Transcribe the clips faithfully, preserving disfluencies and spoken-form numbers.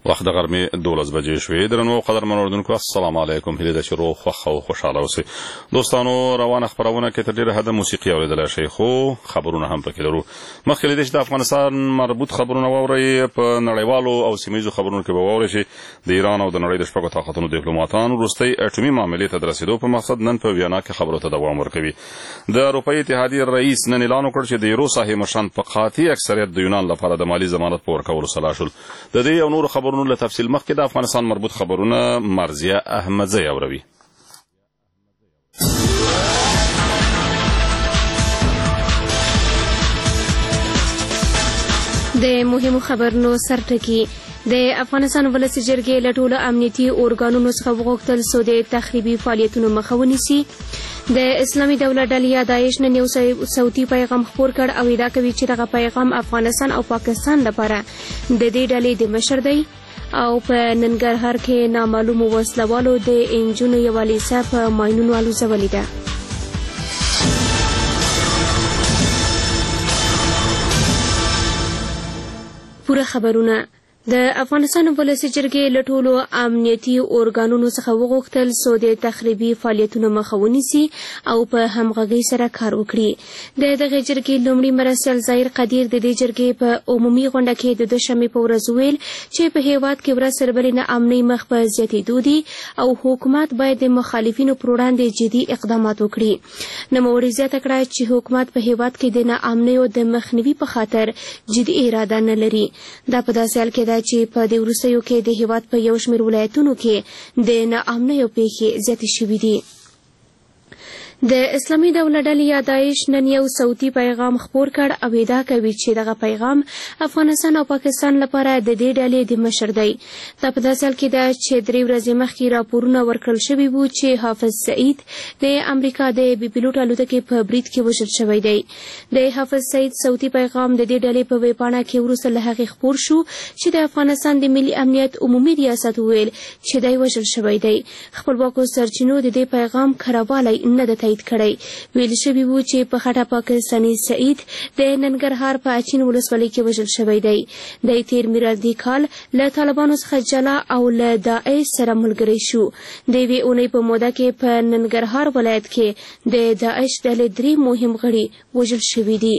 وخت د غرمې دولس بجې شوې. درنو قدرمنو اوریدونکو السلام علیکم. هیله ده چې روغ خوښ او خوشحاله اوسئ. دوستانو روانه خپرونه کې تر ډېره حده موسیقي اورېدلی شئ، خو خبرونه هم پکې لرو. مخکې له دې چې د افغانستان مربوط خبرونه واورئ، په نړیوالو او سیمه ییزو خبرونو کې به واورئ چې د ایران او د نړۍ د شپږو طاقتونو ډیپلوماتان وروستۍ اټومي معاملې ته د رسېدو په مقصد نن په ویانا کې خبرو ته دوام ورکوي. د اروپایي اتحادیې رئیس نن اعلان وکړ چې د یورو ساحې مشران په قاطع اکثریت د یونان لپاره د مالي ضمانت په ورکولو سلا شول. د دې او نورو خبرونو له تفصیل مخکې د افغانستان مربوط خبرونه مرضیه احمدزی اوروي. د مهمو خبرونو سرټکی د افغانستان ولسي جرګې له ټولو امنیتي ارګانونو څخه وغوښتل څو د تخریبي فعالیتونو مخه ونیسي. د اسلامي دولت ډلې یا داعش نن یو صوتي پیغام خپور کړ او ادعا کوي چې دغه پیغام افغانستان او پاکستان لپاره د دې ډلې د مشر دی او په ننګرهار کې نامعلومو وسلوالو د انجونو یوه لیسه په ماینونو الوزولې ده. پوره خبرونه. د افغانستان ولسي جرګې له ټولو امنیتي ارګانونو څخه وغوښتل څو د تخریبي فعالیتونو مخه ونیسي او په همغږۍ سره کار وکړي. د دغې جرګې لومړي مرستیال ظاهر قدیر د دې جرګې په عمومي غونډه کې د دوشنبې په ورځ ویل چې په هېواد کې ورځ تر بلې نه امنۍ مخ په زیاتېدو دي او حکومت باید د مخالفینو پر وړاندې جدي اقدامات وکړي. نوموړي زیاته کړه چې حکومت په هېواد کې د ناامنیو د مخنیوي په خاطر جدي اراده نه لري. دا په داسې حال کې چې په دې وروستیو کې د هېواد په یو شمېر ولایتونو کې د ناامنیو پیښې زیاتې شوي دي. د اسلامي دولت ډلې یا داعش نن یو صوتي پیغام خپور کړ او ادعا کوي چې دغه پیغام افغانستان او پاکستان لپاره د دې ډلې د مشر دی. دا په داسې حال کې ده چې درې ورځې مخکې راپورونه ورکړل شوي وو چې حافظ سعید د امریکا د بې پیلوټ الوتکې په برید کې وژل شوی دی. د حافظ سعید صوتي پیغام د دې ډلې په ویبپاڼه کې وروسته له هغې خپور شو چې د افغانستان د ملي امنیت عمومي ریاست وویل چې دی وژل شوی دی. خپلواکو سرچینو د دې پیغام کړوالی نه ده تایید کړی. ویل شوي وو چې په خټه پاکستاني سعید د ننګرهار په اچین ولسوالۍ کې وژل شوی دی. د تیر میلادي کال له طالبانو څخه جلا او له داعش سره ملګری شو. د یوې اونۍ په موده کې په ننګرهار ولایت کې د داعش ډلې درې مهم غړي وژل شوي دي.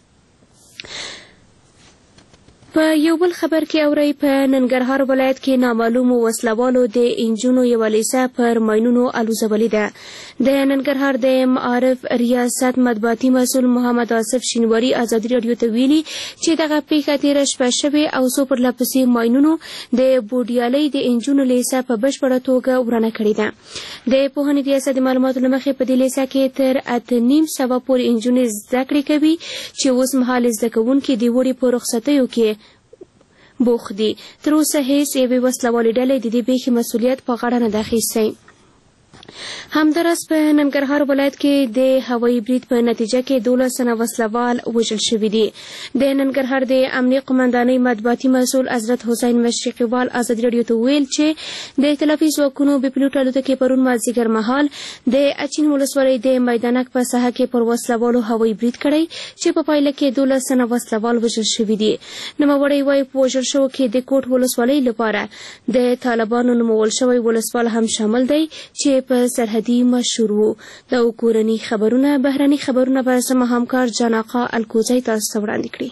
په یو بل خبر کې اورئ په ننګرهار ولایت کې نامعلومو وسلوالو د انجونو یوه لیسه پر ماینونو الوزولې ده. د ننګرهار د معارف ریاست مطبوعاتي مسؤل محمد آصف شینواري ازادي راډیو ته ویلي چې دغه پیښه تېره شپه شوې او څو پرله پسې ماینونو د بوډیالۍ د انجونو لیسه په بشپړه توګه ورانه کړې ده. د پوهنې ریاست د معلوماتو له مخې په دې لیسه کې تر اته نیم سوه پورې انجونې زده کړې کوي چې اوس مهال زده کوونکي د وړې په رخصتیو کې بوخت دي. تر اوسه هیڅ یوې وسلوالې ډلې د دې پیښې مسؤلیت په غاړه نه ده اخیستی. همداراز په ننګرهار ولایت کې د هوایي برید په نتیجه کې دولس تنه وسلوال وژل شوي دي. د ننګرهار د امنیه قمندانۍ مطبوعاتي مسؤل حضرت حسین مشرقیوال ازادي راډیو ته ویل چې د ائتلافي ځواکونو بې پیلوټ الوتکې پرون مازدیګر مهال د اچین ولسوالۍ د میدانک په ساحه کې پر وسلوالو هوایي برید کړی چې په پایله کې دولس تنه وسلوال وژل شوي دي. نوموړی وایي په وژل شوو کې د کوټ ولسوالۍ لپاره د طالبانو نومول شوی ولسوال هم شامل دی چې په سرحدي مشهور وو. دا کورني خبرونه بهرني خبرونه به زما همکار جاناقا الکوزی تاسو ته وړاندې کړي.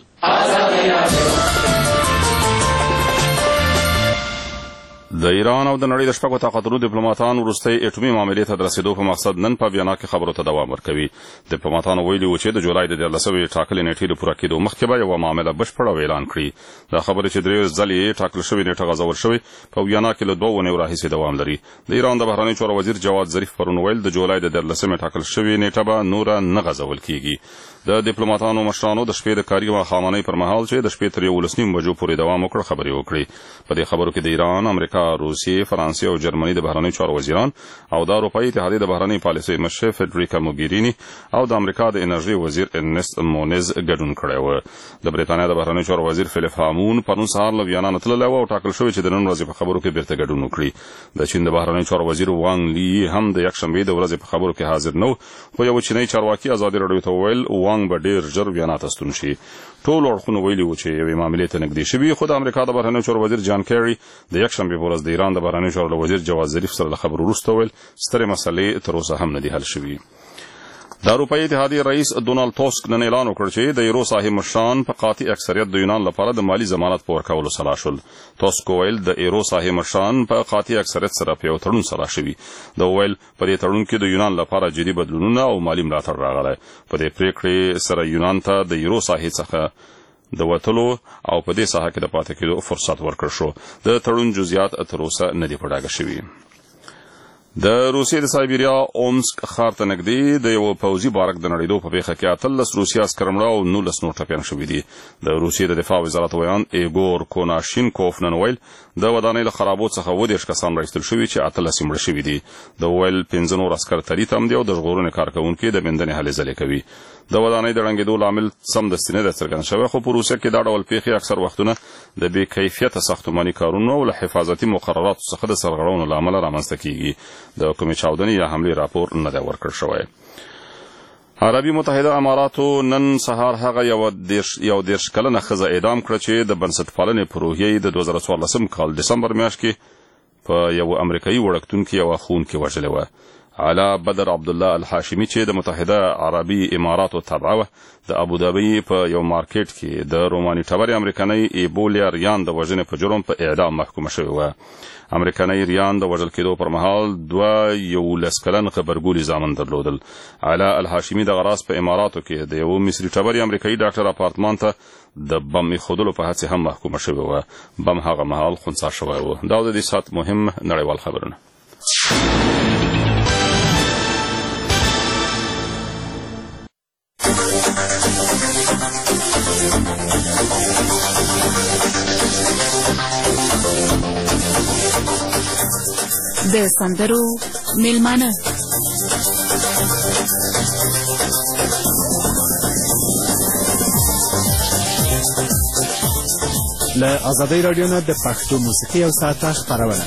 د ایران او د نړۍ د شپږو طاقتونو ډیپلوماتان وروستۍ اټومي معاملې ته د رسېدو په مقصد نن په ویانا کې خبرو ته دوام ورکوي. ډیپلوماتانو ویلي وو چې د جولای د دیارلسمې ټاکلې نېټې له پوره کېدو مخکې به یوه معامله بشپړه اعلان کړي. دا خبرې چې درې ځلې ټاکل شوې نېټه غځول شوې په ویانا کې له دوه اونیو راهیسې دوام لري. د ایران د بهرنیو چارو وزیر جواد ظریف پرون ویل د جولای د دیارلسمې ټاکل شوې نېټه به نوره نه غځول کېږي. د ډیپلوماتانو مشرانو د شپې د کاري ماښامنۍ پر مهال چې د شپې تر یولس نیم بجو پورې دوام وکړ خبرې وکړې. په دې خبرو کې د ایران، امریکا، روسیې، فرانسې او جرمني د بهرنیو چارو وزیران او د اروپایي اتحادیې د بهرنۍ پالیسۍ مشر فدریکا موګیرینی او د امریکا د انرژي وزیر ارنست مونز ګډون کړی و. د بریتانیا د بهرنیو چارو وزیر فلیپ هامون پرون سهار له ویانا نه تللی و او ټاکل شوی چې د نن ورځې په خبرو کې بیرته ګډون وکړي. د چین د بهرنیو چارو وزیر وانګ لی هم د یکشنبې د ورځې په خبرو کې حاضر نه و، خو یو چینی چارواکي ازادي راډیو ته وویل وانګ به ډیر ژر ویانا ته ستون شي. ټول اړخونه ویلي وو چې یوې معاملې ته نږدې شوي، خو د امریکا د بهرنیو چارو وزیر جان کیری د یکشنبې په ورځ د ایران د بهرنیو چارو وزیر جواد ظریف سره له خبرو وروسته وویل سترې مسلې تر اوسه هم نه دي حل شوي. د اروپایي اتحادیې رئیس ډونالډ ټاسک نن اعلان وکړ چې د یورو ساحې مشران په قاطع اکثریت د یونان لپاره د مالی ضمانت په ورکولو سلا شول. ټاسک وویل د یورو ساحې مشران په قاطع اکثریت سره په یو تړون سلا شوي. د وویل په دې تړون کې د یونان لپاره جدي بدلونونه او مالی ملاتړ راغلی. په دې پریکړې سره یونان ته د یورو ساحې څخه د وتلو او په دې ساحه کې د پاتې کېدو فرصت ورکړ شو. د تړون جزئیات تر اوسه نه دي په ډاګه شوي. د روسیې د سایبیریا اومسک ښار ته نږدې د یو پوځي بارک د نړېدو په پیښه کې اتلس روسي عسکر مړه او نولس نور ټپیان شوي دي. د روسیې د دفاع وزارت ویان ایګور کوناشینکوف نن ویل د ودانۍ له خرابو څخه اووه دېرش کسان راایستل شوي چې اتلس یې مړه شوي دي. د ویل پنځه نور عسکر تري تم دي او د ژغورنې کارکوونکي د بندنې هلې ځلې کوي. د ودانۍ د ړنګېدو لامل سمدستي نه دی څرګند شوی، خو په روسیه کې دا ډول پیښې اکثر وختونه د بې کیفیته ساختماني کارونو او له حفاظتي مقرراتو څخه د سرغړونو له امله رامنځته کیږي. د کومې چاودنې یا حملې راپور نه دی ورکړل شوی. عربي متحده اماراتو نن سهار هغه یو یو دېرش کلنه ښځه اعدام کړه چې د بنسټپالنې په روحیې د دوه زره څوارلسم کال ډسمبر میاشت کې په یو امریکایي وړکتون کې یوه ښوونکې وژلې وه. علا بدر عبدالله الحاشمي چې د متحده عربي اماراتو تابعه وه د ابودابي په یو مارکیټ کې د روماني ټبرې امریکنۍ ایبولیا ریان د وژنې په جرم په اعدام محکومه شوې وه. امریکنۍ ریان د وژل کېدو پر مهال دوه یولس کلن غبرګولي زامن درلودل. علا الحاشمي دغه راز په اماراتو کې د یو مصري ټبرې امریکایي ډاکټر اپارتمان ته د بم ایښودلو په هڅې هم محکومه شوې وه. بم هغه مهال خنثی شوی و. دا د دې ساعت مهم نړیوال خبرونه. د سندرو میلمانه له ازادۍ راډیو نه د پښتو موسیقي یو ساعته خپرونه.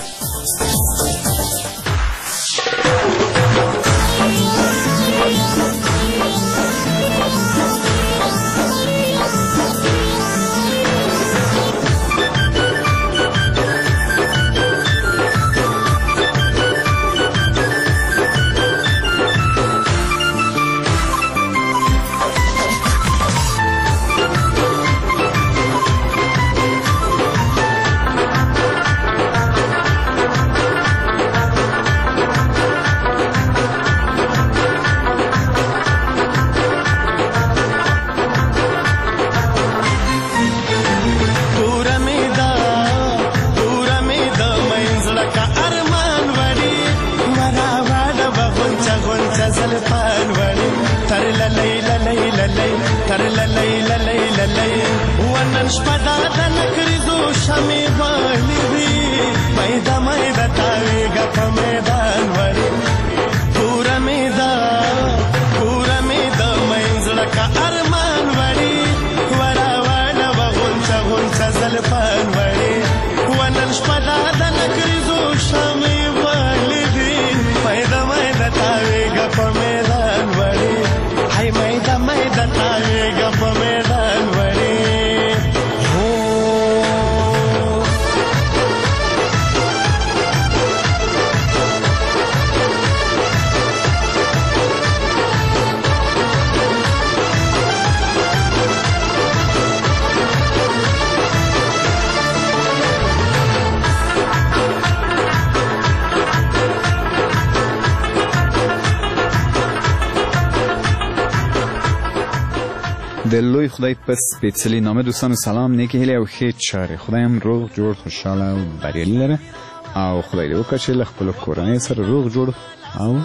د لوی خدای په سپېڅلي نامه دوستانو سلام، نیکې هیلې او ښې چارې. خدای هم روغ جوړ خوشحاله او بریالي لره او خدای دې وکړي چې له خپلو کورنیو سره روغ جوړ او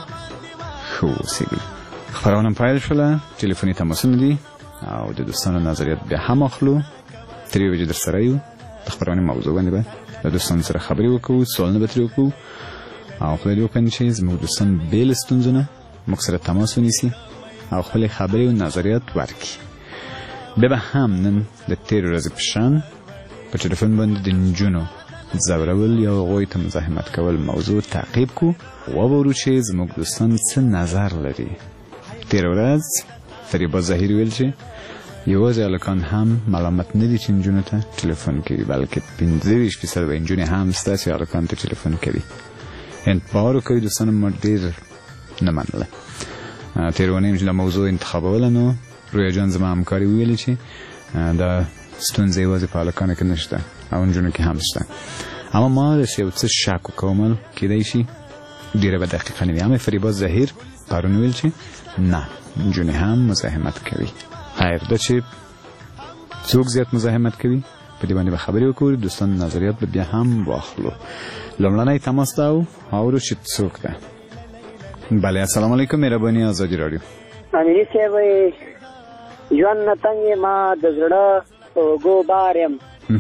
ښه واوسېږي. خپرونه هم پیل شوله، ټلیفوني تماسونه دي او د دوستانو نظریات بیا هم اخلو. تر یوې بجې در سره یو. د خبرونې موضوع باندې به د دوستانو سره خبرې وکړو، سوالونه به ترې وکړو او خدای دې وکړي چې زموږ دوستان بې له ستونزو نه موږ سره تماس ونیسي او خپلې خبرې او نظریات ورکړي. بیا به هم نن د تېرې ورځې په شان په ټلیفون باندې د نجونو ځورول یا هغوی ته مزاحمت کول موضوع تعقیب کړو، وګورو چې زموږ دوستان څه نظر لري. تېره ورځ فریبا ظاهري ویل چې یوازې هلکان هم ملامت نه دي چې نجونو ته ټلیفون کوي، بلکې پنځه ویشت فیصد به نجونې هم شته چې هلکانو ته ټلیفون کوي. انتباه وکړئ دوستانو، ما ډېر نه منله. تېره اونۍ چې دا موضوع انتخابوله نو رویا جان زما همکاري وویلې چې دا ستونزه یوازې په هلکانو کې نشته او نجونو کې هم شته. اما ما داسې یو څه شک وکوم کیدای شي ډېره به دقیقه نه وي. اما فریبا ظاهر پرون ویل چې نه، نجونې هم مزاحمت کوي. خیر دا چې څوک زیات مزاحمت کوي په دې باندې به خبرې وکړو، دوستان نظریات به بیا هم واخلو. لومړنی تماس ته اورو چې څوک ده. بله، السلام علیکم، مهرباني آزادي راډیو. امینی صاحب ژوند نه تنګ ما د زړه په اوږو بار یم،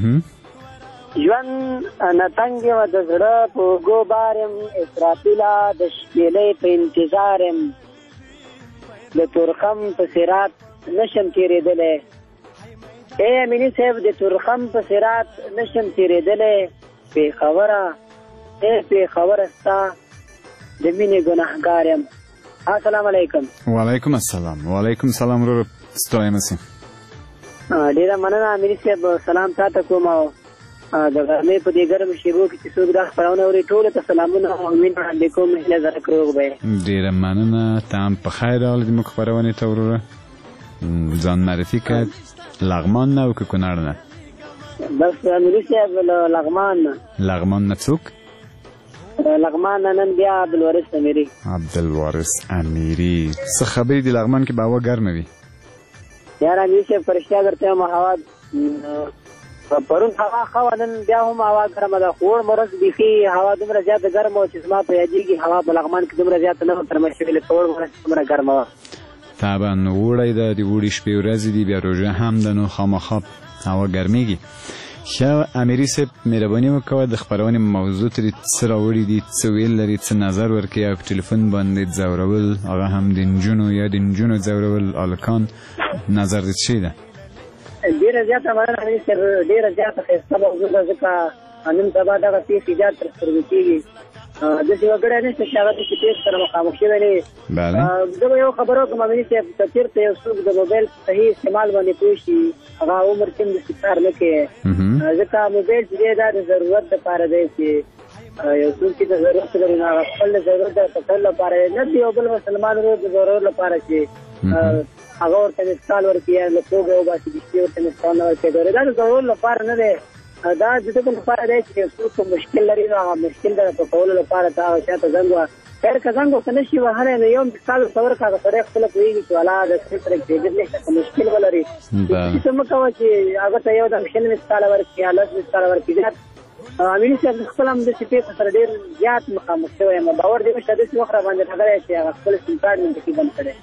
ژوند نه تنګ یم د زړه په اوږو بار یم، اسرافیله د شپېلۍ په انتظار یم، د تورخم په صراط نشم تېرېدلی. ای امینی صاحب د تورخم په صراط نشم تېرېدلی، پېښوره ای پېښوره ستا د مینې ګناهګار یم. السلام علیکم. وعلیکم السلام. وعلیکم السلام ورور، ستایم سي. ډیره مننه امیر صاحب، سلام تاسو کوم او د غرمې په دې ګرم شیبو کې چې څوک دا خبرونه اوري ټول ته سلامونه او مين علیکم اهلا زرکروغ به. ډیره مننه، تام په خیر راغلی د موږ خبرونه ته ورور. ځان معرفي کړه، لغمان نه او کونړ نه؟ بس امیر صاحب لغمان نه. لغمان نه څوک؟ لغمان نن بیا عبدالوارث امیری. عبدالوارث امیری، څه خبرې دي لغمان کې؟ به هوا ګرمه وي؟ یار امیر صاحب فرشته درته ما هوا پرون هوا خو نن بیا هم هوا ګرمه ده، خو مرز بیخي هوا دومره زیاته ګرمه او چې زما په یادېږي هوا په لغمان کې دومره زیاته نه تر مشوي له کور مرز دومره ګرمه وه. طبعا وړی ده، د وړي شپې ورځې دي، بیا روژه هم ده، نو خامخا هوا ګرمېږي. ښه امیري صاحب، مهرباني وکړه د خپرونې موضوع ترې څه راوړي دي، څه ویل لري، څه نظر ورکوي او په ټلیفون باندې ځورول، هغه هم د نجونو یا د نجونو ځورول هلکان، نظر دې څه ده؟ ډېره زیاته مننه امیر صاحب، ډېره زیاته ښایسته موضوع ده، ځکه نن سبا دغه پېښې زیات تر سترګو کېږي. داسې وګړی نشته چې هغه داسې پېښو سره مخامخ شوی نه وي. زه به یو خبره وکړم امیر صاحب، که چېرته یو څوک د موبایل صحیح استعمال باندې پوه شي، هغه عمر کې هم داسې کار نه کوي، ځکه موبایل چې دی دا د ضرورت دپاره دی چې یو څوک چې د ضرورت لري نو هغه خپل د ضرورت د کتلو لپاره نه د یو بل مسلمان ورور د ضرورت لپاره چې هغه ورته مثال ورکړي یا له خوږه وباسي، د شپې ورته مثال نه ورکړي، دا د ضرورت لپاره نه دی، دا د دغه لپاره دی چې څوک مشکل لري نو هغه مشکل د په کولو لپاره ته هغه چا ته زنګ وه. خیر که زنګ ورته نه شي وهلی نو یو مثال ورته ورکړه، هغه سړی خپله پوهېږي چې والا د سړي سره کېدل نشته، که مشکل ولري څه مه کوه چې هغه ته یو دم شل مثاله ورکړي یا لس مثاله ورکړي. زیات امیني صاحب خپل هم داسې پېښو سره ډېر زیات مخامخ شوی یم، باور دې وشته داسې وخت را باندې راغلی چې هغه خپل سیم کارډ مې پکې بند کړی.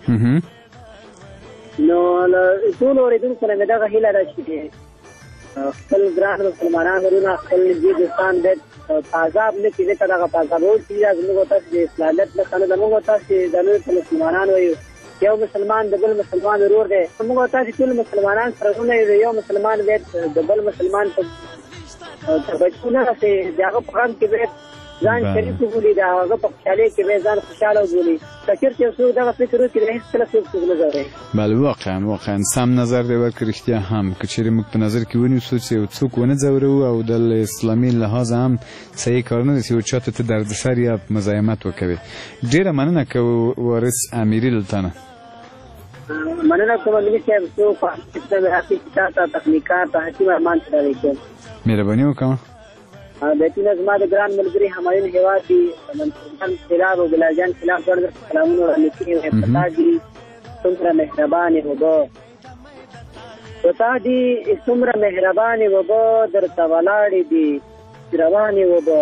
نو له ټولو اورېدونکو نه مې دغه هیله ده چې خپل ګران مسلمانان ورونه خپل نږدې دوستان باید تعذاب نه کړي، ځکه دغه تعذابول چې دا زموږ او تاسو د اصلاحیت نښه نه ده. موږ او تاسو د نورو مسلمانان وایو، یو مسلمان د بل مسلمان ورور دی، موږ او تاسو ټول مسلمانان سره ورونه یو، یو مسلمان باید د بل مسلمان په بچو نه رسي، د هغه په غم کې باید ځان شریک وبولي، د هغه په خوشحالۍ کې باید ځان خوشحاله وبولي. که چېرته یو څوک دغه فکر وکړي د هېڅکله څوک څوک نه ځوروي. بله واقعا واقعا سم نظر دی ورکړه، رښتیا هم که چېرې موږ په نظر کې ونیسو چې یو څوک ونه ځورو او د اسلامي لحاظ هم صحیح کار نه دی چې یو چا ته ته دردسر یا مزاحمت وکوي. ډېره مننه که وارث امیري دلته نه. مننه کوم امیر صاحب، څو په اسلام راځي چې تاسو تخنیکار ته حکیم ارمان سره وکړم. مهرباني وکړه. بیتونه زما د ګران ملګري همایون هیواد دي، منصورجان خلاف او بلالجان خلاف ډېر سلامونه وړاندې کړي وو. پتا دي څومره مهربانې وبه، پتا دي څومره مهربانې وبه، درته ولاړې دي روانې وبه،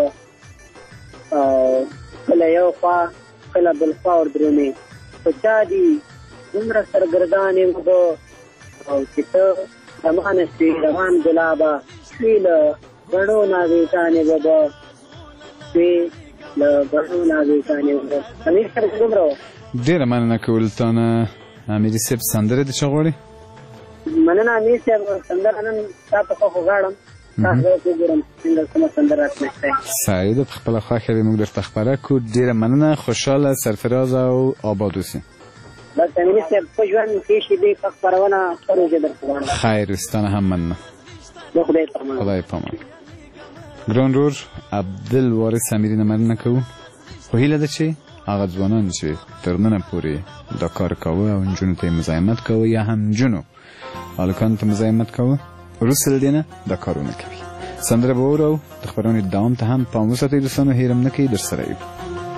کله یو خوا کله بل خوا وردرومې، پتا دي څومره سرګردانې وبه، او چې ته روانه شوې روان ګلابه، شوي له بڼو نازکانې بابا شوي له بڼو نازکانې بابا امیر صاحب دومره وه. ډېره مننه کول تا نه امیري صاحب. سندرې د چا غواړې؟ مننه امیر صاحب. سندره نن تا په خوښو غواړم. تاسو به وګورم څنګه کومه سندره راتللی. سعید په خپله خوښه به موږ درته خپره کړو. ډېره مننه، خوشحاله، سرفراز او آباد اوسئ. بس امیر صاحب په ژوند ښې شېبې په خپرونه پروژه درته غواړم. خیر ستانه هم مننه. د خدای په امان. خدای په امان. ګران رور عبدالوارث امیري نه مننه کوو، خو هیله ده چې هغه ځوانان چې تر ننه پورې دا کار کوه او نجونو ته یې مزاحمت کوه یا هم نجونو هلکانو ته مزاحمت کوه، وروسته له دې نه دا کار ونه کوي. سندره به واورو. د خپرونې دوام ته هم پام وساتئ دوستانو، هېر هم نه کوي، در سره یو.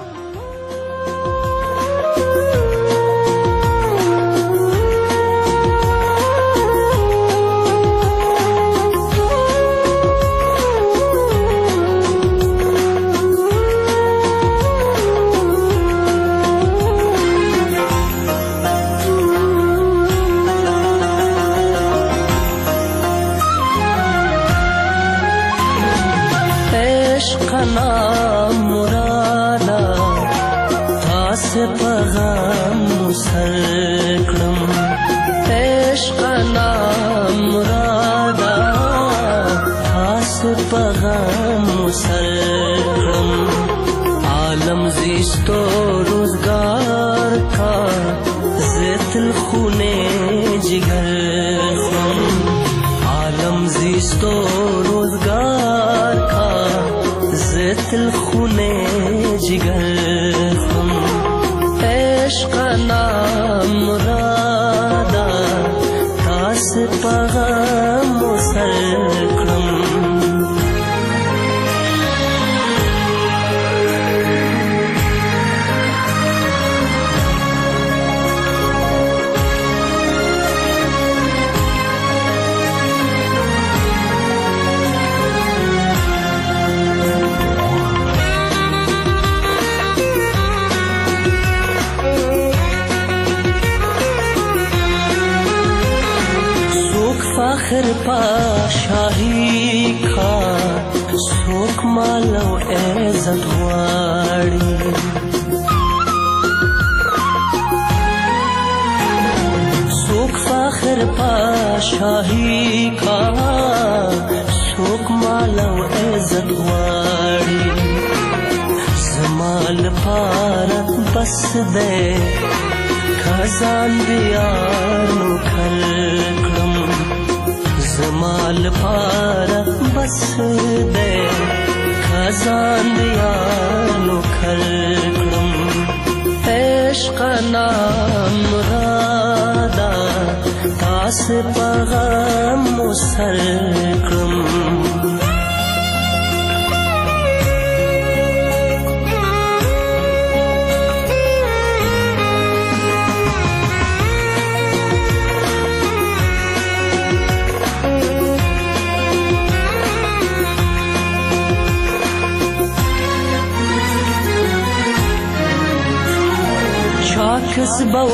کسبو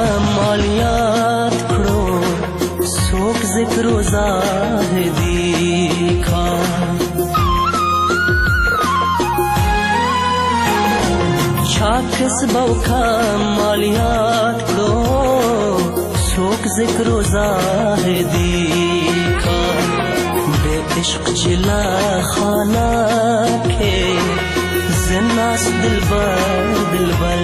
کمالیات کړو څوک ذکر و زاهدی کا چا کسبو کمالیات کړو څوک ذکر و زاهدی کا بے عشق چلا خانہ کے زناس دلبر دلبر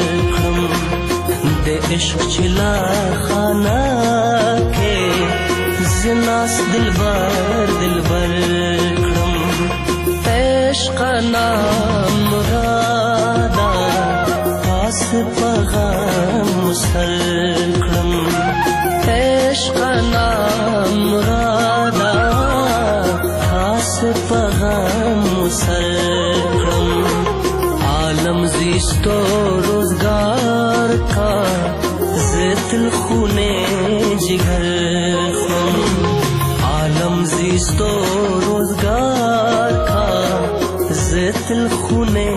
دے عشق چلا خانہ کے زناس دلبر دلبر کرم عشق نام مرادا پاس پغام مسل کرم عشق نام مرادا پاس پغام مسل کرم عالم زیستو روزگار کا زیت الخونے جگر خم عالم زیستو روزگار کا زیت الخونے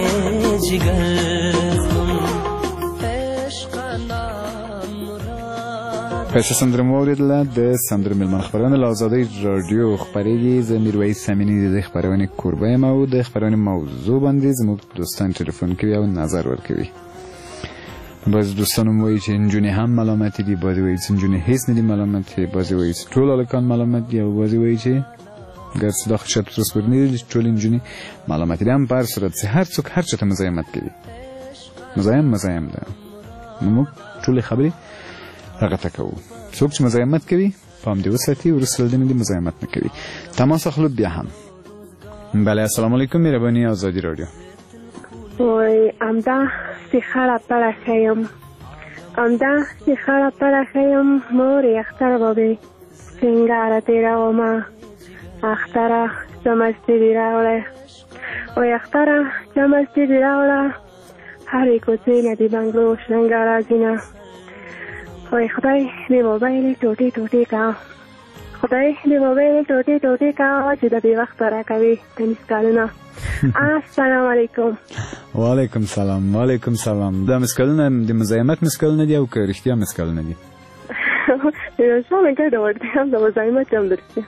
جگر خم ښایسته سندره مو اورېدله د سندرو مېلمانه خپرونه له ازادۍ راډیو خپرېږي. زه میرویس امیني د دې خپرونې کوربه یم او د خپرونې موضوع باندې زموږ دوستان ټلیفون کوي او نظر ورکوي. بعضې دوستان هم وایي چې نجونې هم ملامتې دي، بعضې وایي چې نجونې هېڅ نه دي ملامتې، بعضې وایي چې ټول هلکان ملامت دي او بعضې وایي چې ګرڅه دا خو شاید په ترس پورې نه دي چې ټولې نجونې ملامتې دي. هم په هر صورت چې هر څوک هر چا ته مزاحمت کوي، مزاحم مزاحم ده، نو موږ ټولې خبرې هغه ته کوو. څوک چې مزاحمت کوي پام دې وساتي، وروسته له دې نه دې مزاحمت نه کوي. تماس اخلو بیا هم. بله السلام علیکم مهرباني ازادي راډیو. وای امدا چې خړه پړه ښیم امدا چې خړه پړه ښیم مورې اختر به وي سینګاره تېرومه اختره څه مستي دې راوړی وای اختره څه مستي دې راوړه هرې کوڅې نه د بنګلو شرنګاره ځینه وای خدای دې موبایل ټوټې ټوټې کا خدای دې موبایل ټوټې ټوټې کا چې د بې وخته راکوي تنیس کالونه. السلام علیکم. وعلیکم سلام. وعلیکم سلام. دا مسکلونه د مزاحمت مسکلونه دي او که رښتیا مسکلونه دي؟ یو څه مې ګډه وړتیا د مزاحمت هم درته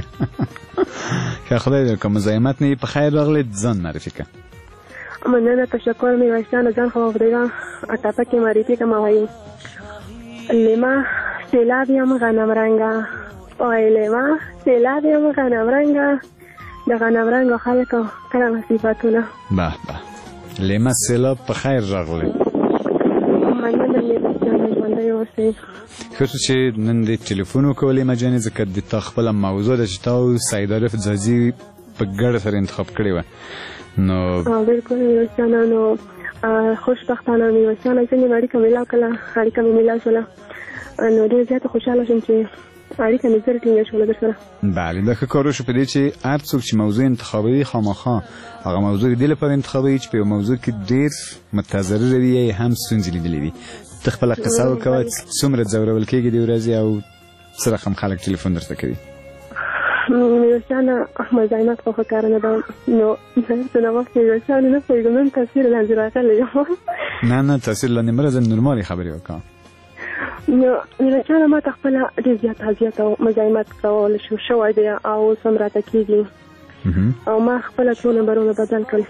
که خدای دې که مزاحمت نه په خیر راغلی ځان معرفي کړه. مننه تشکر میرویسجانه ځان خو خدایه ټاپکې معرفي کړم وایي لیما سیلاب یم غنم رنګه وای لیما سیلاب یم غنم رنګه د غنم رنګو خلکو کله مصیبتونه. به به لیما سیلاب په خیر راغلی. مننه میرویسجانه ژوندی اوسئ. ښه څه چې نن دې ټلیفون وکړو لیما جانې ځکه د تا خپله موضوع ده چې تا او سعید عارف ځاځي په ګډه سره انتخاب کړې وه. نو بالکل میرویسجانه نو خوشبختانه میرویسجانه ځینې مې اړیکه میلاو کړله اړیکه مې میلاو شوله نو ډېر زیاته خوشحاله شوم چې اړیکه مې زر ټینګه شوله در سره. بله دا ښه کار وشو په دې چې هر څوک چې موضوع انتخابوي خامخا هغه موضوع د دې لپاره انتخابوي چې په یو موضوع کې ډېر متضرره وي یا هم ستونزې لیدلې وي. ته خپله قصه وکوه څومره ځورول کېږي دې ورځې او څه رقم خلک ټلیفون درته کوي؟ میرویسجانه مزاحمت خو ښه کار نه ده نو څه وخت میرویسجانه نه پوهېږم نن تاثیر لاندې راغلی یم. نه نه تاثیر لاندې مه راځه نورمالې خبرې وکړه. نو میرویسجانه ما ته خپله ډېر زیات اذیت او مزاحمت کول شوی دی او اوس هم راته کېږي او ما خپله څو نمبرونه بدل کړل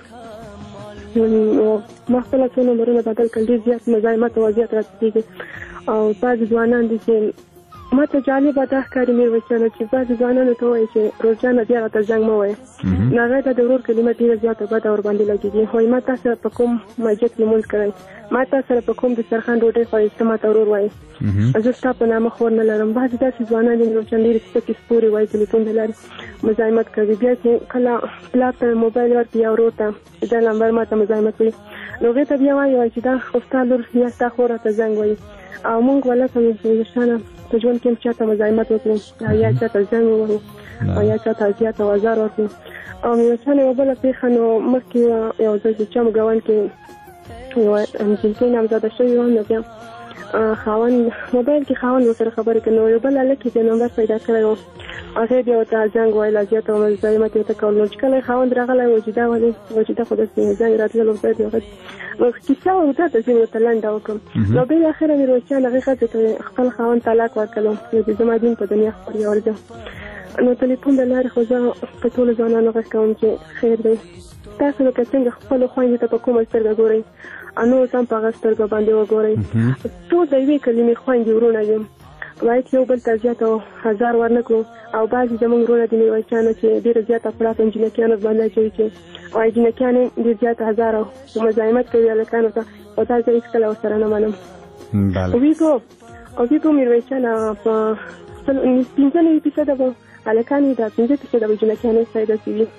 ما خپله څو نمبرونه بدل کړل. ډېر زیات مزاحمت او اذیت راته کېږي او بعضې ځوانان دي چې ما ته جالبه دا ښکاري میرویسجانه چې بعضې ځوانانو ته وایي چې روزجانه بیا راته زنګ مه وایه نو هغې ته د ورور کلمه ډېره زیاته بده ورباندې لګېږي. وایي ما تا سره په کوم مسجد کې لمونځ کړی ما تا سره په کوم دسترخوان ډوډۍ خوړې ته ما ته ورور وایي زه ستا په نامه خور نه لرم. بعضې داسې ځوانان دي میرویسجانه ډېرې سپکې سپورې وایي تلیفون د لارې مزاحمت کوي. بیا چې کله پلار ته موبایل ورکړي یا ورور ته دا نمبر ما ته مزاحمت کوي نو هغې ته بیا وایي چې دا خو ستا لور یا ستا خور راته زنګ وایي او مونږ ولکه میرویسجانه په ژوند کې هم چاته مزاحمت وکړو یا چاته زنګ ووهو او یا چاته اذیت او ازار ورکړو. او میرویسجانه یوه بله پېښه نو مخکې یو ځل چې چمګاونډ کې یوه نجلۍ نامزاده شوې وه نو بیا خاوند موبایل کې خاوند ورسره خبرې کوي نو یو بل هلک یې نمبر پیدا کړی و هغې بیا ورته زنګ ویل اذیت او مزاحمت یې ورته کول نو چې کله یې خاوند راغلی و چې دا ولې و چې دا خو داسې زنګ راتلل ورته هغه کیسه ورته ته زه ورته لنډه وکړم نو بالاخره میرویسجانه هغې ښځې ته خپل خاوند طلاق ورکړلو نو چې زما دین په دنیا خپل ورځم نو ټلیفون د لارې خو زه په ټولو ځوانانو غږ کوم چې خیر دی تاسو لکه څنګه خپلو خویندو ته په کومه سترګه ګورئ نو هم په هغه سترګه باندې وګورئ ټول د یوې کلمې خویندې ورونه یو باید یو بل ته زیاته هزار ورنه کړو او بعضې زموږ ورونه د میرویسجانه چې ډېره زیاته پړه په انجینکیانو باندې اچوي چې وایي جینکیان یې ډېر زیاته هزار او مزاحمت کوي هلکانو ته او دا زه هېڅکله ورسره نه منم. ویګو او ویګو میرویسجانه په پنځه نوي فیصده به هلکان وي دا پنځه فیصده به جینکیان یې ښایي داسې وي.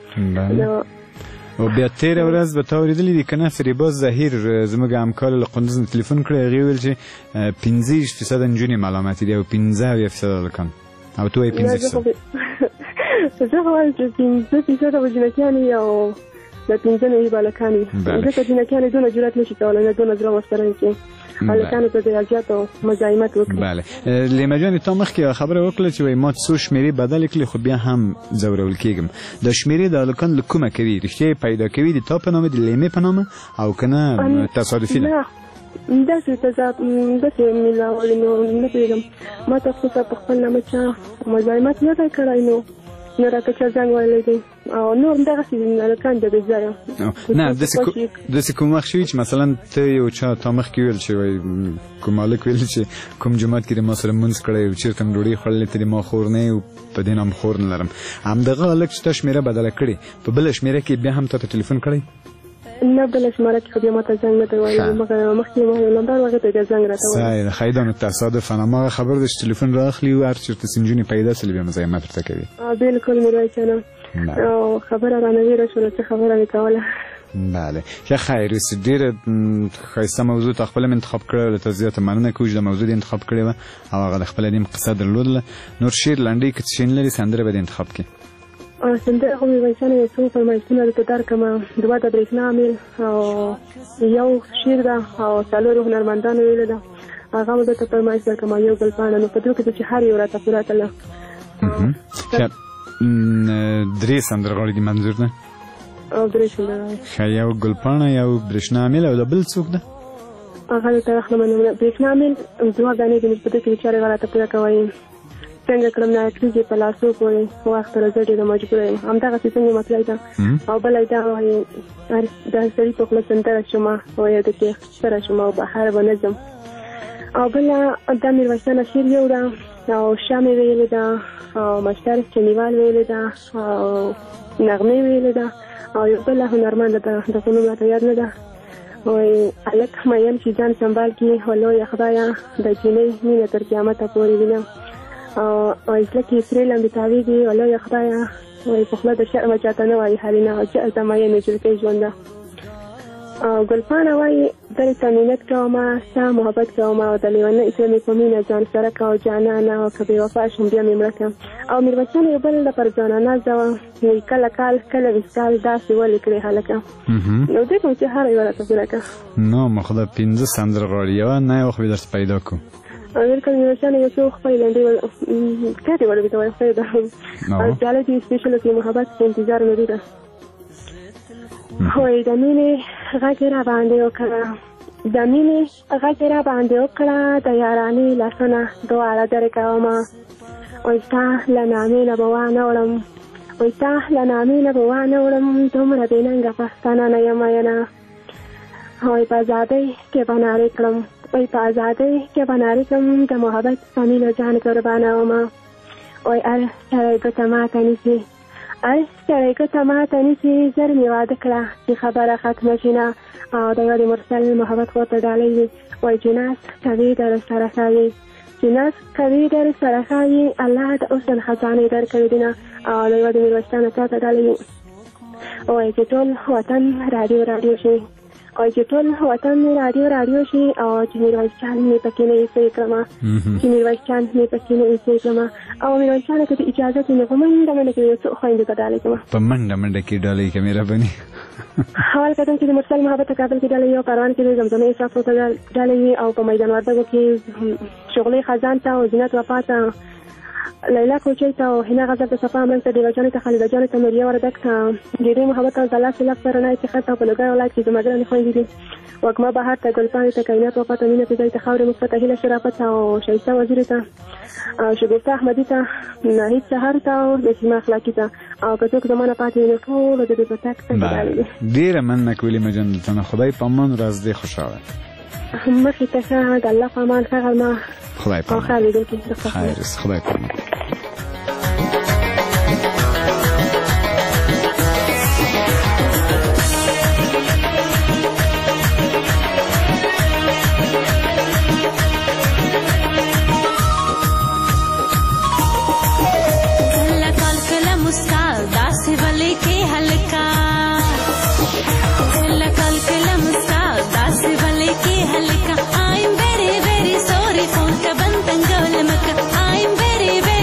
او بیا تېره ورځ به تا اورېدلي دي که نه فریباز ظهیر زموږ همکار له قندوز نه تلیفون کړی هغې ویل چې پنځه ویشت فیصده نجونې ملامتې دي او پنځه اویا فیصده هلکان او ته وایي پنځه فیصده. زه خو وایم چې پنځه فیصده به جینکیان وي او د پنځه نوي به هلکان وي ځکه جینکیانې دونه جرات نه شي کولی نه دونه زړه ورسره وي چې هلکانو ته د اذیت او مزاحمت وکړي. بله لیما جانې تا مخکې خبره وکړه چې وایي ما څو شمېرې بدلې کړې خو بیا هم ځورول کېږم. دا شمېرې د هلکانو له کومه کوي رښتیا یې پیدا کوي د تا په نامه د لیمې په نامه او که نه تصادفي ده؟ داسې تضاد داسې مې راولي نو نه پوهېږم ما ته خو په خپل نامه چا مزاحمت نه دی کړی نو نو راته چا زنګ وهلی دی او نور همدغسې هلکان د بې ځایه نه داسې کوم وخت شوي چې مثلا ته یو چا تا مخکې ویل چې وایي کوم هلک ویل چې کوم جومات کې د ما سره مونځ کړی او چېرته م ډوډۍ خوړلې ته د ما خور نه یې په دې نام خور نه لرم همدغه هلک چې تا شمېره بدله کړې په بله شمېره کې بیا هم تا ته ټلیفون کړی نه بله شماره کې خو بیا ما ته زنګ نه دی وهلی مخکې ما یو نمبر وهغې ته بیا زنګ راته وهلی ښایي دا نو تصادفا هماغه خبر ده چې ټلیفون رااخلي او هر چېرته چې نجونې پیدا سلې بیا مزاحمت ورته کوي بلکل میرویس جانه او خبره رانه ویره شوله چې خبره مې کوله بله ښه خیر اوس ډېره ښایسته موضوع ته خپله مې انتخاب کړې وه ته زیاته مننه کوو چې د موضوع دې انتخاب کړې وه او هغه د خپله دې قصه درلودله نور شعر لنډۍ که څه شی نه لري سندره به دې انتخاب کړي سندره خو میرویس جانه یو څو فرمایشونه درته درکړم دوه د برېښنا عامل او یو شعر ده او څلورو هنرمندانو ویلې ده هغه مو درته فرمایش درکړم یو ګلپاڼه نو په دوه کې چې هر یو راته پوره تله درې سندرغاړي دي منظور ده او درې سندرغاړي ښه یو ګلپاڼه یو برېښنا عامل او د بل څوک ده هغه درته راخلم برېښنا عامل دوه ګانې دي چې په دوه کې چې هر یو راته پوره کوئ څنګه کړم نه کېږي په لاسو پورې وخت سره زه ډېره مجبوره یم همدغسې څنګه مطلب ده او بله دا وایي د سړي په خوله سندره شومه وایي د کې ستره شومه او بهر به نه ځم او بله دا میرویس جانه شعر یو ده او شاه مې ویلې ده او مشتر چنیوال ویلې ده او نغمې ویلې ده او یو بله هنرمنده ده دغه نوم راته یاد نه ده وایي هلک مین چې ځان سنبال کړي او لویه خدایه د جینۍ مینه تر قیامته پورې وینم او زړه کې سرې لمبې تاویږي او لویه خدایه وایي په خوله د شرمه چاته نه وایي حالینه او جهل ته مین جلکۍ ژونده او ګلپاڼه وایي درې ته مینت کومه ستا محبت کومه او د لیونۍ زړه مې په مینه ځان سره که او جانانه او که بې وفا شم بیا مې مړه کړم او میرویس جان یو بل د پر ځوانانه زوه وایي کله کال کله ویسکال داسې ولې کړې هلکه نو دې کوم چې هر یوه راته پوره کړه نو ما خو د پنځه سندرغاړي یوه نه یو خو درته پیدا کړو بلکل میرویس جان یو څو خپلې لنډۍ کاتې وړې ته وایي خدای ده جالب دي سپېشل کې محبت انتظار لري ده وایي د مینې غږ یې را باندې وکړه د مینې غږ یې را باندې وکړه د یارانې لاسونه دواړه درې کومه وایي ستا له نامې نه به وانه وړم وایي ستا له نامې نه به وانه وړم دومره بې ننګه پښتانه نه یم مینه وایي په ازادۍ کې به نارې کړم وایي په ازادۍ کې به نارې کړم د محبت په مینه ځان قربانه ومه وایي هر سړی ګوته ماته نیسي هر سړی ګوته ماته نیسي زر مې واده کړه چې خبره ختمه شي نه او د یو د مرسل محبت خور ته ډالۍ وي وایي چې ناز کوي در سره ښایي چې ناز کوي در سره ښایي الله د حسن خزانې درکوي دینه او د یو د میرویس جان تا ته ډالۍ وي وایي چې ټول وطن راډیو راډیو شي او چې ټول وطن مې راډیو راډیو شي او چې میرویس جان مې پکې نه ایسۍ کړمه چې میرویس جان مې پکې نه ایسۍ کړمه او میرویس جانه که د اجازت وي نو په منډه منډه کې یو څو خویندو ته ډالۍ کړمه په منډه منډه کې ډالۍ که مهرباني حال کتم چې د مرسل محبت ته کابل کې ډالۍ وي او کاروان کې د زمزمې احساسو ته ډالۍ وي او په میدان وردګو کې شغلې خزان ته او زینت وفا ته لیلا کوچۍ ته او حنا غزل ته صفا امن ته ډیوه جانې ته خالده جانې ته نوریه وردګ ته ډېرې محبت او ځلا سلف سره نه اتخاذ ته په لوګر ولایت کې زما ګرانې خویندې دي وږمه بهار ته ګلپاڼې ته کائنات وفا ته مینه فضایي ته خاورې مثبته هیله شرافت ته او شایسته وزیرې ته او شګوفته احمدي ته ناهید سهار ته او نسیمه اخلاقي ته او که څوک زما نه پاتې وي نو ټولو د دې په تګ ته ډېره مننه کولې مجنتانه خدای په امان ورځ دې خوشحاله مخې ته ښه د الله په امان ښه غرمه خدای په امان خیر خدای په امان I'm very, very sorry for the band and girl. I'm very, very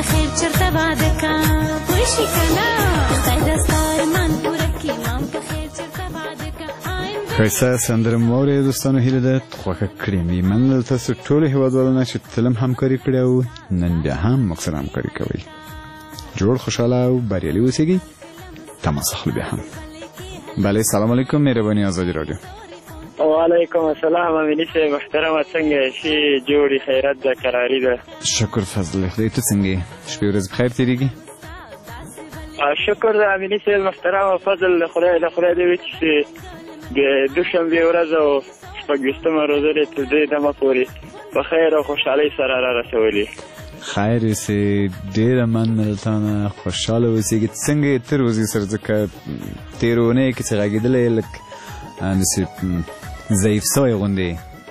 خیر چرته واده کا پوه شي کنه خدای د ستا ارمان پوره کړي ما هم په خیر چرته واده کا ښایسته سندره مو واورئ دوستانو هیله ده خوښه کړې مې مننه تاسو ټولو هېوادوالو نه چې تل هم همکاري کړې او نن بیا هم موږ سره همکاري کوئ جوړ خوشحاله او بریالي اوسېږئ تماس اخلو بیا هم بله سلام علیکم مهرباني آزادي راډیو وعلیکم السلام امینی صاحب محترمه څنګه شي جوړې خیرت ده کراري ده شکر فضل خدای ته څنګه یې شپې ورځې بخیر تېرېږي شکر ده امینی صاحب محترمه فضل د خدای د خدای دې وي چې د دوشنبې ورځ او شپږویشتمه روژه دې تر دې دمه پورې په خیر او خوشحالۍ سره را رسولي خیر یې ډېره مننه له تا نه خوشحاله اوسېږي څنګه یې تېر وځي سره ځکه تېرې اونۍ کې چې غږېدلی یې لږ داسې ضعیف سوی غوندې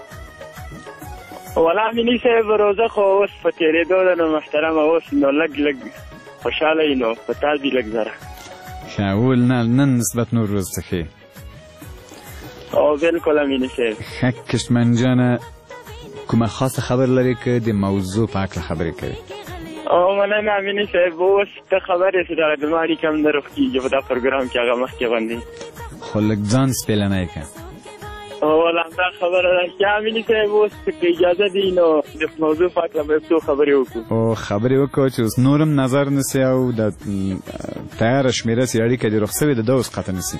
والله امیني صاحب روژه خو اوس په تېرېدو ده نو محترمه اوس نو لږ لږ خوشحاله یي نو په تا دي لږ زره ښه اول نه نن نسبت نور ورځ ته ښې او بالکل امیني صاحب ښه کشمن جانه کومه خاصه خبر لري که د موضوع په هکله خبرې کوي او مننه امیني صاحب اوس ته خبر یې چې دغه د ما اړیکه هم نه روغ کېږي په دا پروګرام کې هغه مخکې غوندې خو لږ ځان سپېلنی که والله همدا خبره ده چې امیني صاحب اوس که اجازه دي نو د موضوع په هکله به څو خبرې وکړو او خبرې وکړو چې اوس نور هم نظر نیسي او د تیاره شمېره چې اړیکه دې روغ سوې ده دا اوس قطع نیسي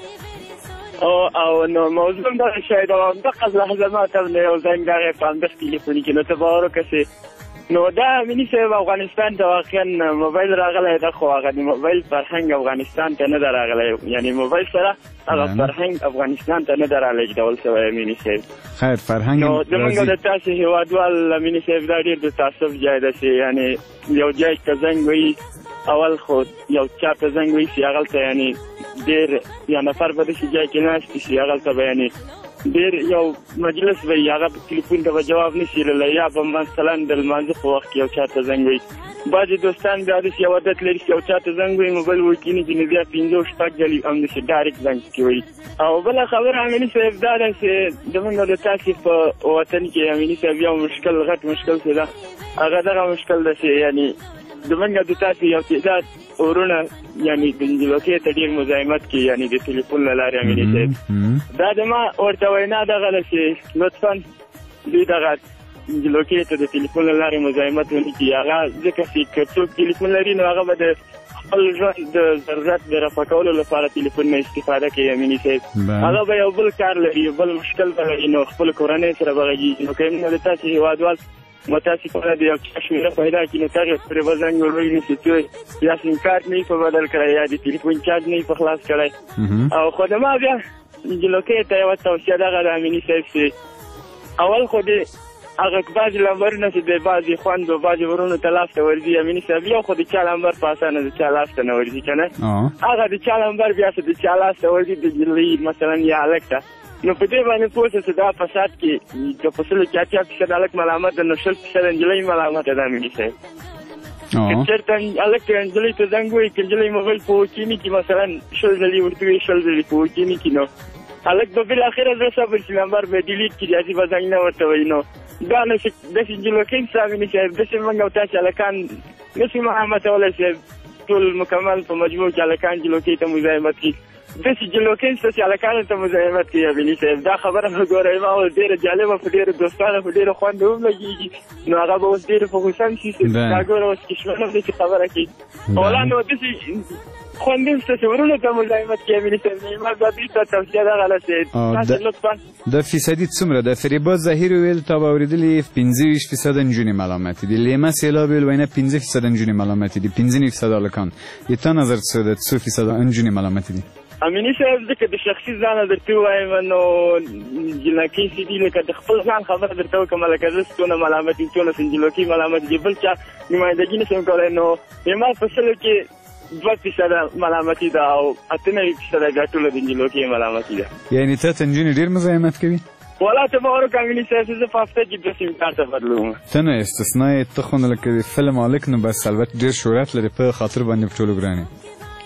او او نو موضوع هم دغه شاید او همدغه لحظه ما ته یو زنګ راغی په همدغه تلیفوني کې نو ته باور وکړه چې نو دا امیني صاحب افغانستان ته واقعا موبایل راغلی ده خو هغه د موبایل فرهنګ افغانستان ته نه ده راغلی یعنی موبایل سره هغه فرهنګ افغانستان ته نه ده رالېږدول شوی امیني صاحب خیر فرهنګ نو زموږ د تاسې هېوادوال امیني صاحب دا ډېر د تعصب ځای ده چې یعنې یو ځای ته زنګ وایي اول خو یو چا ته زنګ وایي چې هغلته یعنې ډېر یا نفر به داسې ځای کې ناست وي چې هغلته به یعنې ډېر یو مجلس به وي هغه تلیفون ته به جواب نه شي لیدلی یا به مثلا د لمانځه په وخت کې یو چا ته زنګ وایي بعضې دوستان بیا داسې یو عادت لري چې یو چا ته زنګ وایي موبایل ورکېني چې نو بیا پنځه شپږ ځلې همداسې ډایرکټ زنګ پکې وایي او بله خبره امیني صاحب دا ده چې زموږ د تاسې په وطن کې امیني صاحب یو مشکل غټ مشکل چې ده هغه دغه مشکل ده چې یعنې زموږ د تاسې یو تعداد ورونه یعنې د نجلوکۍ ته ډېر مزاحمت کوي یعنې د تلیفون له لارې امیني صاحب دا د ما ورته وینا دغه ده چې لطفا دوی دغه نجلوکۍ ته د تلیفون له لارې مزاحمت ونه کړي هغه ځکه چې که څوک تلیفون لري نو هغه به د خپل ژوند د ضرورت د رفع کولو لپاره تلیفون نه استفاده کوي امیني صاحب هغه به یو بل کار لري یو بل مشکل به لري نو خپل کورنۍ سره به غږېږي نو که موږ د تاسې هېوادوال متاسفانه د یو چا شمېره پیدا کړي نو تاسې پرې به زنګ وروړي نشي چې یا سیم کارت نه یې په بدل کړی یا د تلیفون چارج نه یې په خلاص کړی او خو د ما بیا نجلوکۍ ته یوه توصیه دغه ده امیني صاحب چې اول خو د هغه بعضې لمبرونه چې د بعضې خویندو بعضې ورونو ته لاس ته ورځي امیني صاحب یو خو د چا لمبر په اسانه د چا لاس ته نه ورځي که نه هغه د چا لمبر بیا چې د چا لاس ته ورځي د نجلۍ مثلا یا هلک ته نو په دې باندې پوه شه چې دا فساد کې که په سلو کې اتیا فیصد هلک ملامت ده نو شل فیصد نجلۍ ملامته ده امیني صاحب که چېرته هلک نجلۍ ته زنګ ووایي که نجلۍ موبایل په وکیني کې مثلا شل ځلې ورته وایي شل ځلې په وکیني کې نو هلک به بالاخره زړه صبر چې نمبر به ډیلیټ کړي داسې به زنګ نه ورته وایي نو دا نشي داسې نجلوکۍ شته امیني صاحب داسې موږ او تاسې هلکان نشي ملامتولی چې ټول مکمل په مجموع کې هلکان نجلوکۍ ته مزاحمت کړي داسې نجلوکۍ شته چې هلکانو ته مزاحمت کوي امیني صاحب دا خبره به ګوره ما اوس ډېره جالبه په ډېرو دوستانو په ډېرو خوندو هم لګېږي نو هغه به اوس ډېرې په غوسه هم شي چې دا ګوره اوس کشمن هم داسې خبره کوي اولا نو داسې خوند هم شته چې ورونو ته مزاحمت کوي امیني صاحب ما دا دوی ته توصیه دغه ده چې تاسې لطفا دا فیصدي څومره د فریبا ظاهر ویل تا به اورېدلي پنځه ویشت فیصد نجونې ملامتې دي لیمه سیلاب ویل وینه پنځه فیصد نجونې ملامتې دي پنځه نیم فیصد هلکان د تا نظر څه ده څو فیصد نجونې ملامتې دي امیني صاحب ځکه د شخصي ځانه درته ووایم نو جلکۍ چې دي لکه د خپل ځان خبره درته وکړم لکه زه څونه ملامت یم څونه جلکۍ ملامت دي بل چا نمایندګي نشم کولی نو ما په سلو کې دوه فیصده ملامتي ده او اته نوي فیصده بیا ټوله د نجلوکۍ ملامتي ده یعنې تا ته نجونې ډېر مزاحمت کوي والله ته به وکړه امیني صاحب چې زه په هفته کې دوه سیم کارته بدلوم ته نه استثنا یې ته خو نه لکه د فلم هلک نو بس البته ډېر شهرت لري په خاطر باندې په ټولو ګران یې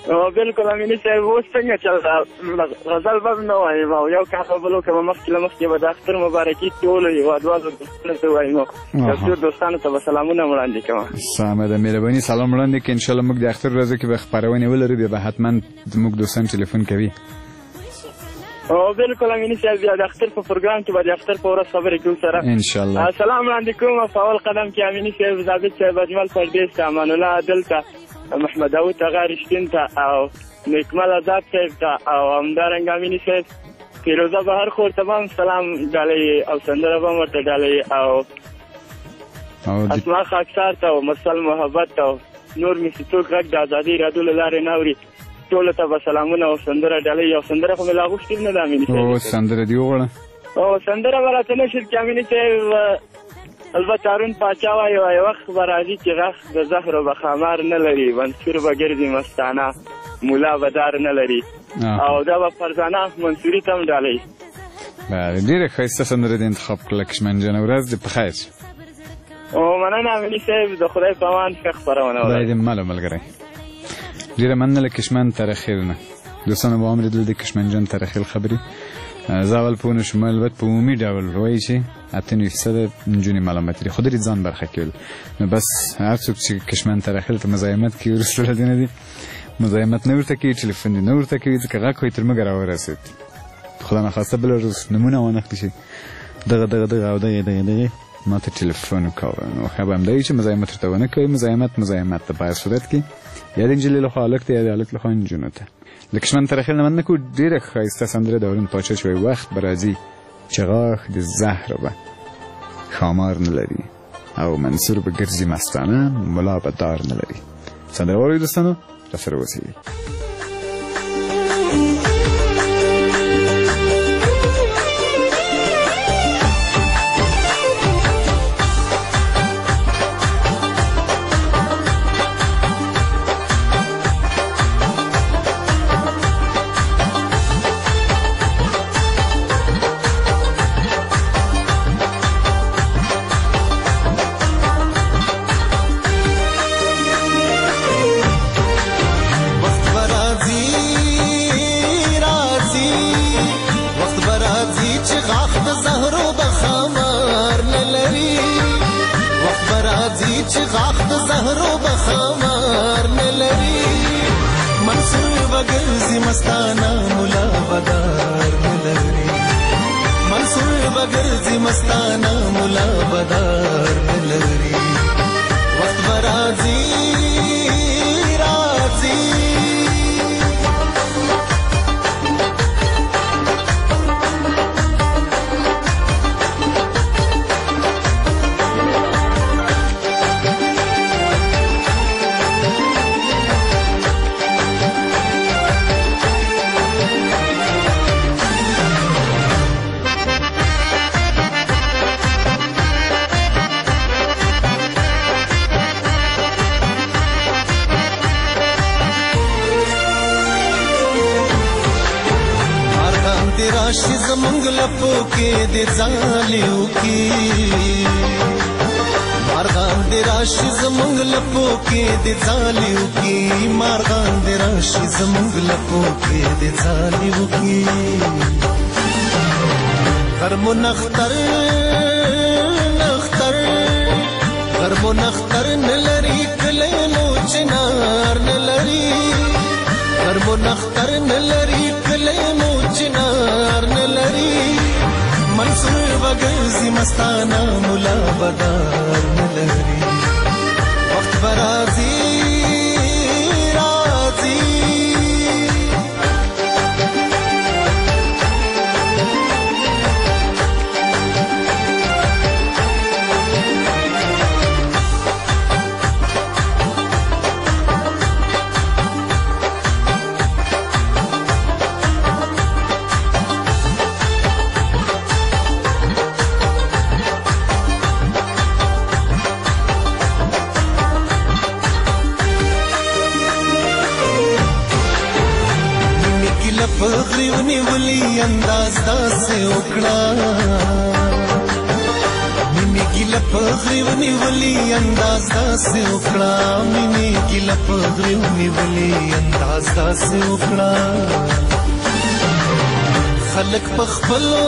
بالکل امیني صاحب اوس څنګه چل غزل به نه وایم او یو کار به بل وکړم مخکې له مخکې به د اختر مبارکي ټولو هېوادوالو دوستانو ته وایم یو څو دوستانو ته به سلامونه وړاندې کوم. سمه ده، مهرباني سلام وړاندې کړئ. انشاءالله موږ د اختر ورځو کې به خپرونې ولرو، بیا به حتما زموږ دوستان ټلیفون کوي. او بالکل امیني صاحب بیا د اختر په پروګرام کې به د اختر په ورځ خبرې کوو سره انشاءالله. سلام وړاندې کوم په اول قدم کې امیني صاحب ضابط صاحب اجمل پردیس ته، امان الله عادل ته، محمد داود تغا رشتین ته او نیکمل آزاد صاحب ته او همدارنګه امیني صاحب فیروزه بهر خور ته هم سلام ډالۍ او سندره به هم ورته ډالۍ او اسما خاکسار ته او مرسل محبت ته او نور مې چې څوک غږ د ازادۍ راډیو له لارې نه اوري ټولو ته به سلامونه او سندره ډالۍ او سندره خو مې لا غوښتې نه ده امیني صاحب. او سندره دې وغواړه؟ او سندره به راته نه شي چې امیني صاحب البته هارون پاچا وایي وایي وخت به راځي چې غخ د زهرو به خمار نه لري، منصور به ګرځي مستانه مولا به دار نه لري او دا به فرزانه منصوري ته هم ډالۍ. بله ډېره ښایسته سندره دې انتخاب کړله کشمن جانه، ورځ دې په خیر. او مننه امیني صاحب، د خدای په امان ښه خپرونه ولرئ. خدای دې مل ملګری. ډېره مننه له کشمن ترخیل نه. دوستانو به واورېدل د کشمن جان ترخیل خبرې. زه اول پوه نه شوم، البته په عمومي ډول وایي چې اته نوي فیصده نجونې ملامتې دي، خو دوی ځان برخه کې ول. نو بس هر څوک چې کشمن ترخیل ته مزاحمت کوي وروسته له دې نه دي مزاحمت نه ورته کوي، ټلیفون دې نه ورته کوي، ځکه غږ خو یې تر موږه راورسېد. خدای نخواسته بله ورځ نومونه وانخلي چې دغه دغه دغه او دغه دغه دغه ما ته ټلیفون وکړه. نو ښه به همدا وي چې مزاحمت ورته ونه کوي. مزاحمت مزاحمت ته په هر صورت کې یا د نجلۍ لخوا هلک ته یا د هلک لخوا نجونو ته. د کشمن ترخیل نه مننه کوو. ډېره ښایسته سندره د هارون پاچا چې وایي وخت به راځي چې غاښ د زهر به ښامار نه لري او منصور به ګرځي مستانه ملا به دار نه لري. سندره واورئ دوستانو، راسره اوسئ. ګیله په غریو نیولي انداز داسې وکړه مینې ګیله په غریو نیولي انداز داسې وکړه خلک په خپلو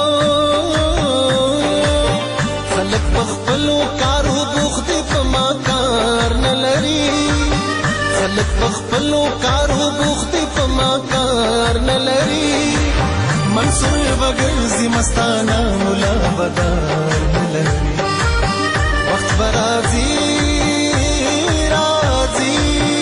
خلک په خپلو کارو بوخت دي په ما کار نه لري خلک په خپلو کارو بوخت دي په ما کار نه لري منصور بګرځي مستانه مولا بدار نه لري وخت به راځي راځي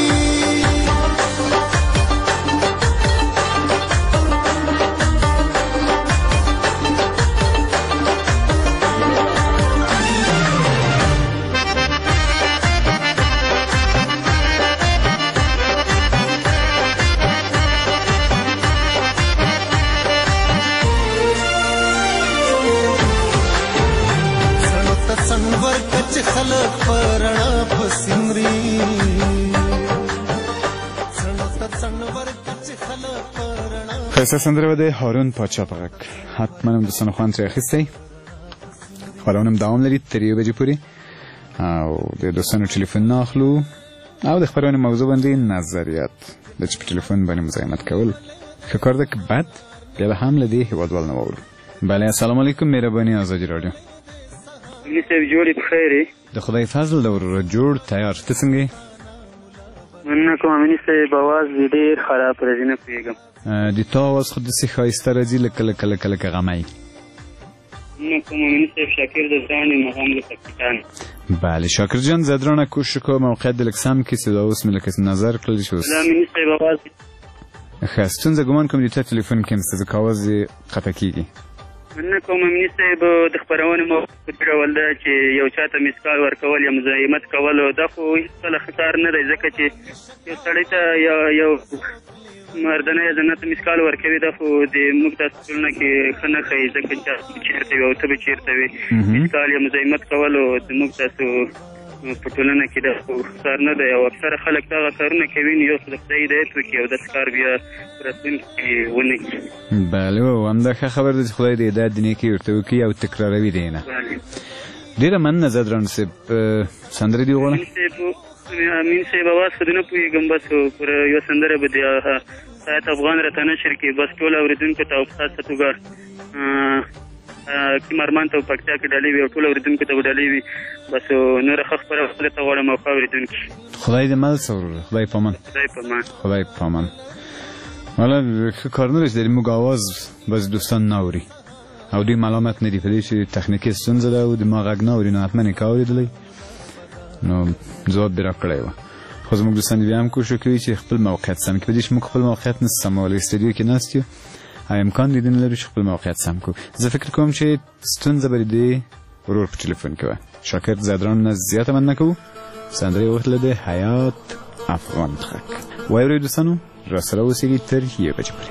خلق پرنا پسمري خیسته سندره ده هارون پاچا پغک حتما هم دوستان خوان تری اخیستی خبرونم دوام لرید تر یو بجې پورې او د دوستانو ټلیفون ناخلو او د خبرونو موضوع باندې نظریات د چې په ټلیفون باندې مزاحمت کول ښه کار ده که بد بیا به هم له دې هېوادوال نه واورو بله السلام علیکم مهرباني ازادي راډیو مولوي صاحب جوړې بخیر یې د خدای فضل د ورور جوړ تیار ته څنګه یې مننه کوم مولوي صاحب اواز دې ډېر خراب راځي نه پوهېږم د تا اواز خو داسې ښایسته راځي لکه لکه لکه لکه غمی مننه کوم مولوي صاحب شاکر زدران یم هغه هم له پاکستان بله شاکر جان زدرانه کوشش وکړه موقعیت دې لږ سم کړي چې دا اوس مې لکه نظر کړل چې اوس دا مولوي صاحب اواز ښه ستونزه ګمان کوم د تا تلیفون کې مستې ځکه اواز یې قطع کېږي مننه کوم مولوي صاحب د خپرونې موضوع په دې ډول ده چې یو چا ته میس کال ورکول یا مزاحمت کول دا خو هېڅکله ښه کار نه دی ځکه چې یو سړی ته یو مردنه یا زنه ته میس کال ورکوي دا خو د موږ تاسو ټولنه کې ښه نه ښایي ځکه چې تاسو چېرته وي او ته به چېرته وي میس کال یا مزاحمت کولو د موږ تاسو په ټولنه کې دا خو کار نه دی او اکثره خلک دغه کارونه کوي نو یو څه د خدای هدایت وکړي او داسې کار بیا په راتلونکي کې ونه کړي بله او همدا ښه خبر ده چې خدای د هدایت د نیکۍ ورته وکړي او تکراروي دې نه ډېره مننه زدران صاحب سندرې دې وغواړه امین صاحب اواز خو دې نه پوهېږم بس پر یوه سندره به د ساعت افغان راته نشر کړي بس ټول اورېدونکو ته او په خاصه توګه کیمرمان ته په پکتیا کې ډالۍ وي او ټول اورېدونکو ته به ډالۍ وي بس نوره ښه خپرونه ته غواړم او ښه اورېدونکي خدای دې مل څه وروره خدای په امان خدای په امان خدای په امان والا ښه کار نه دی چې د موږ اواز بس دوستان نه اوري او دوی ملامت نه دي په دې چې تخنیکي ستونزه ده او دماغ غږ نه اوري نو حتما یې که اورېدلی نو ځواب دې راکړی وه خو زموږ دوستان بیا هم کوشش کوي چې خپل موقعیت سم کړي په دې چې موږ خپل موقعیت نه سمولی استودیو کې ناست یو امکان دې نه لري چې خپل موقعیت سم کړو زه فکر کوم چې ستونزه به د ورور په ټلیفون کې وه شاکر زدران نه زیاته مننه کوو سندرې وختله د حیات افغان څخه وایي دوستانو راسره اوسېږئ تر یو بجې پورې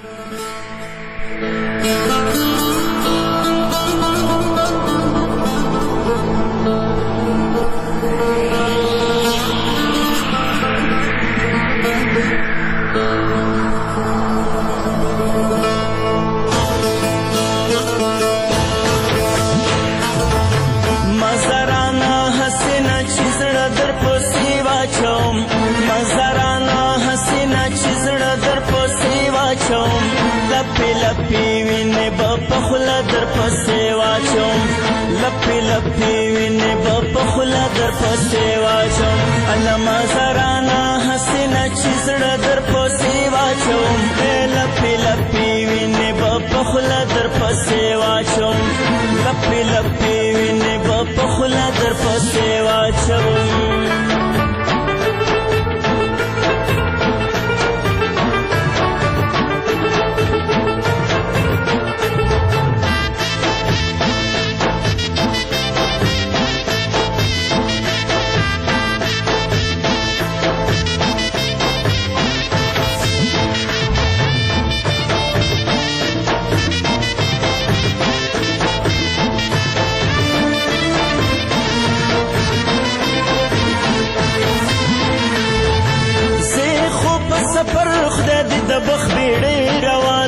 لپی لپی وینې به په خوله در پسې واچوم لپی لپی وینې به په خوله در پسې واچوم علما زرانه حسینه چې زړه در پسې واچوم لپی لپی وینې به په خوله در پسې واچوم لپی لپی وینې به په خوله در پسې واچوم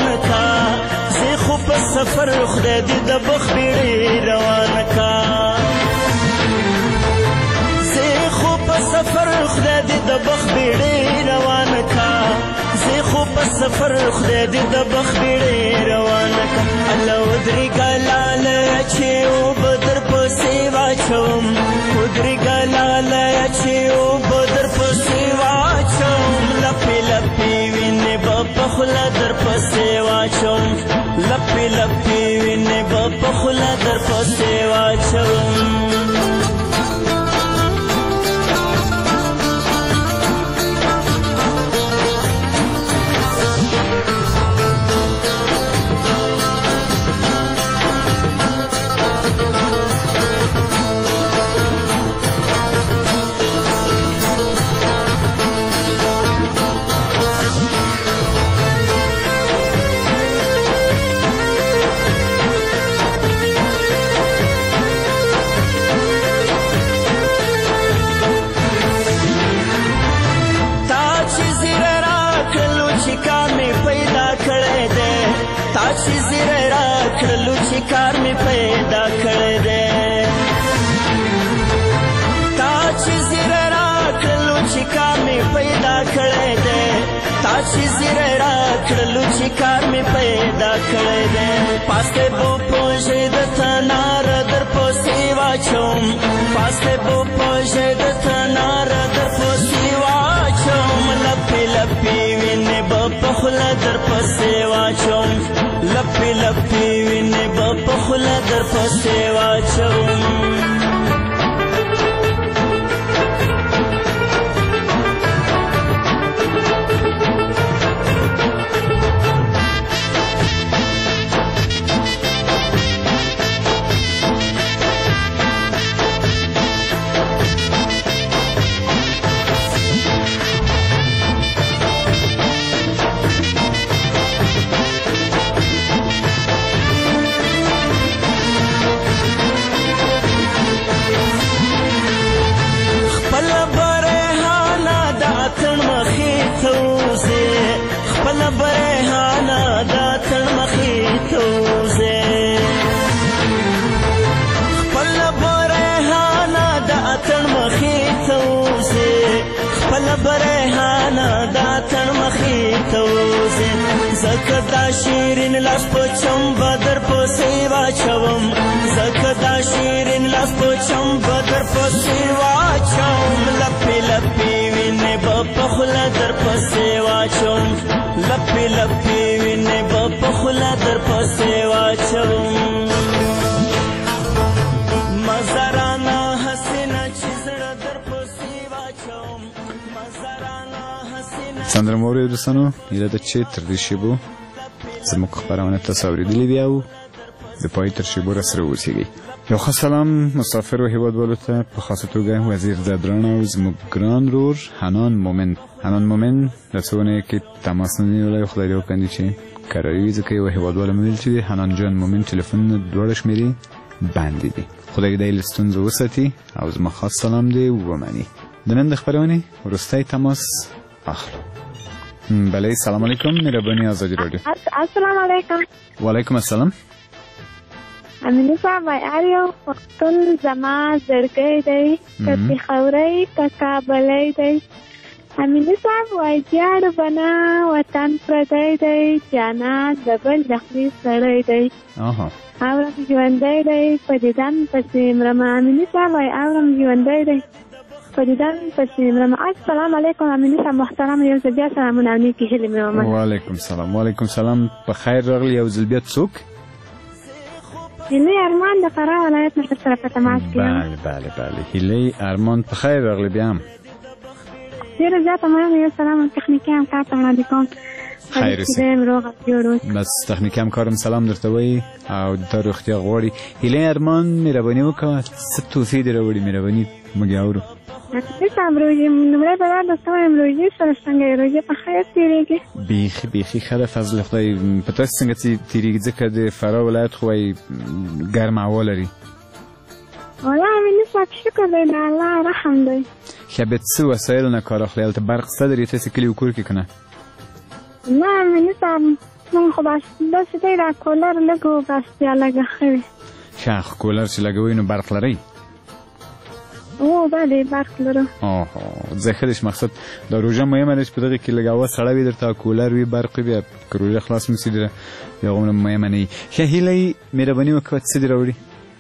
سفر خدای دې د بخ بیړۍ روان کا خدای دې د بخ بیړۍ روانه کا زه خو په سفر خدای دې د بخ بیړۍ روانه کا الله ودرېږه لاله چې اوبه در پسې واچوم ودرېږه لاله چې اوبه در پسې واچوم لپې لپې وینې به په خوله در پسې واچوم لپې لپې وینې به په خوله در پسې واچوم چې زیره راکړلو چې کار مې پیدا کړی دی تا چې زیره راکړلو چې کار مې پیدا کړی دی تا چې زیره راکړلو چې کار مې پیدا کړی دی پاسته بو پوژې د تنار در پسې واچوم پاسته بو پوژې د تنار در پسې واچوم لپې لپې وینې به په خوله در پسې واچوم لپې لپې وینې به په خوله در پسې واچوم برهانا دا تن مخې ته وځې زکه دا شیرین لاس په چمبه در پسې واچوم زکه دا شیرین لاس په چمبه در پسې واچوم لپې لپې وینې به په خوله در پسې واچوم لپې لپې وینې به په خوله در پسې واچوم مزرانه حسینه چې زړه در پسې واچوم سندره مو اوریدونکو ایله د چې تر دې شیبو زموږ خبرونه تاسو اوریدلې بیا و د پای تر شیبو را سره اوسېږي یو ښه سلام مسافر او هیوادوالو ته په خاصه توګه وزیر د درانه او زموږ ګران رور حنان مومن حنان مومن د څونه کې تماس نه نیولای خدای دې وکړي چې کاروي ځکه یو هیوادوال مې ویل چې حنان جان مومن ټلیفون دوړ شمیري باندې دي خدای دې له ستونزو وساتي او زما خاص سلام دې ومني د نن د خبرونه ورستای تماس اخلو بله سلام علیکم مهربانی آزادی رادیو السلام علیکم وعلیکم السلام امینه صاحب آریو وختل زما زړګی دی کتی خوري ککابلای دی امینه صاحب وای جاړ بنا وطن پردی دی جانا دبل دخلی سړی دی اها اورم ژوندی دی په دیدن پسې مرمه امینه صاحب وای اورم ژوندی دی فدیدان پسې مرمه السلام علیکم امینه صاحب محترم یو ځل بیا سلامونه او نیکې هیلې مې ومنه وعلیکم سلام وعلیکم سلام په خیر راغلی یو ځل بیا څوک هیلې ارمان د فراه ولایت نه سره په تماس کې یم بله بله بله هیلې ارمان په خیر راغلی بیا هم ډېره زیاته مننه یو سلام تخنیکي همکار ته وړاندې کوم خیر اوسې بس تخنیکي همکارم سلام درته وایي او د تا روغتیا غواړي هیلې ارمان مهرباني وکړه څه توصیې دې راوړي مهرباني موږ یې اورو صاحب روژې لومړی به دا درته وایم روژې سره څنګه یې روژې په خیر تېرېږي بیخي بیخي ښه ده فضل خدای په تاسې څنګه تېرېږي ځکه د فراه ولایت خو وایي ګرمه هوا لري والله امینه صاحب شکر دی د الله رحم دی ښه بیا څه وسایلو نه کار اخلي هلته برق شته درې تاسې کلي و کور کې که نه نه امینه صاحب مونږ خو بس داسې دی دا کولر لږ و بس بیا لږه ښه وي ښه کولر چې لګوئ نو برق لرئ او بله برق لرو. آها ځکه مقصد دا روژه مهمه ده چې په دغه کې لږ هوا سړه وي درته کولر وي برق وي بیا که روژه خلاص نسي ډېره بیا هغومره مهمه نه وي. ښه هیلۍ مهرباني وکړه څه دې راوړي؟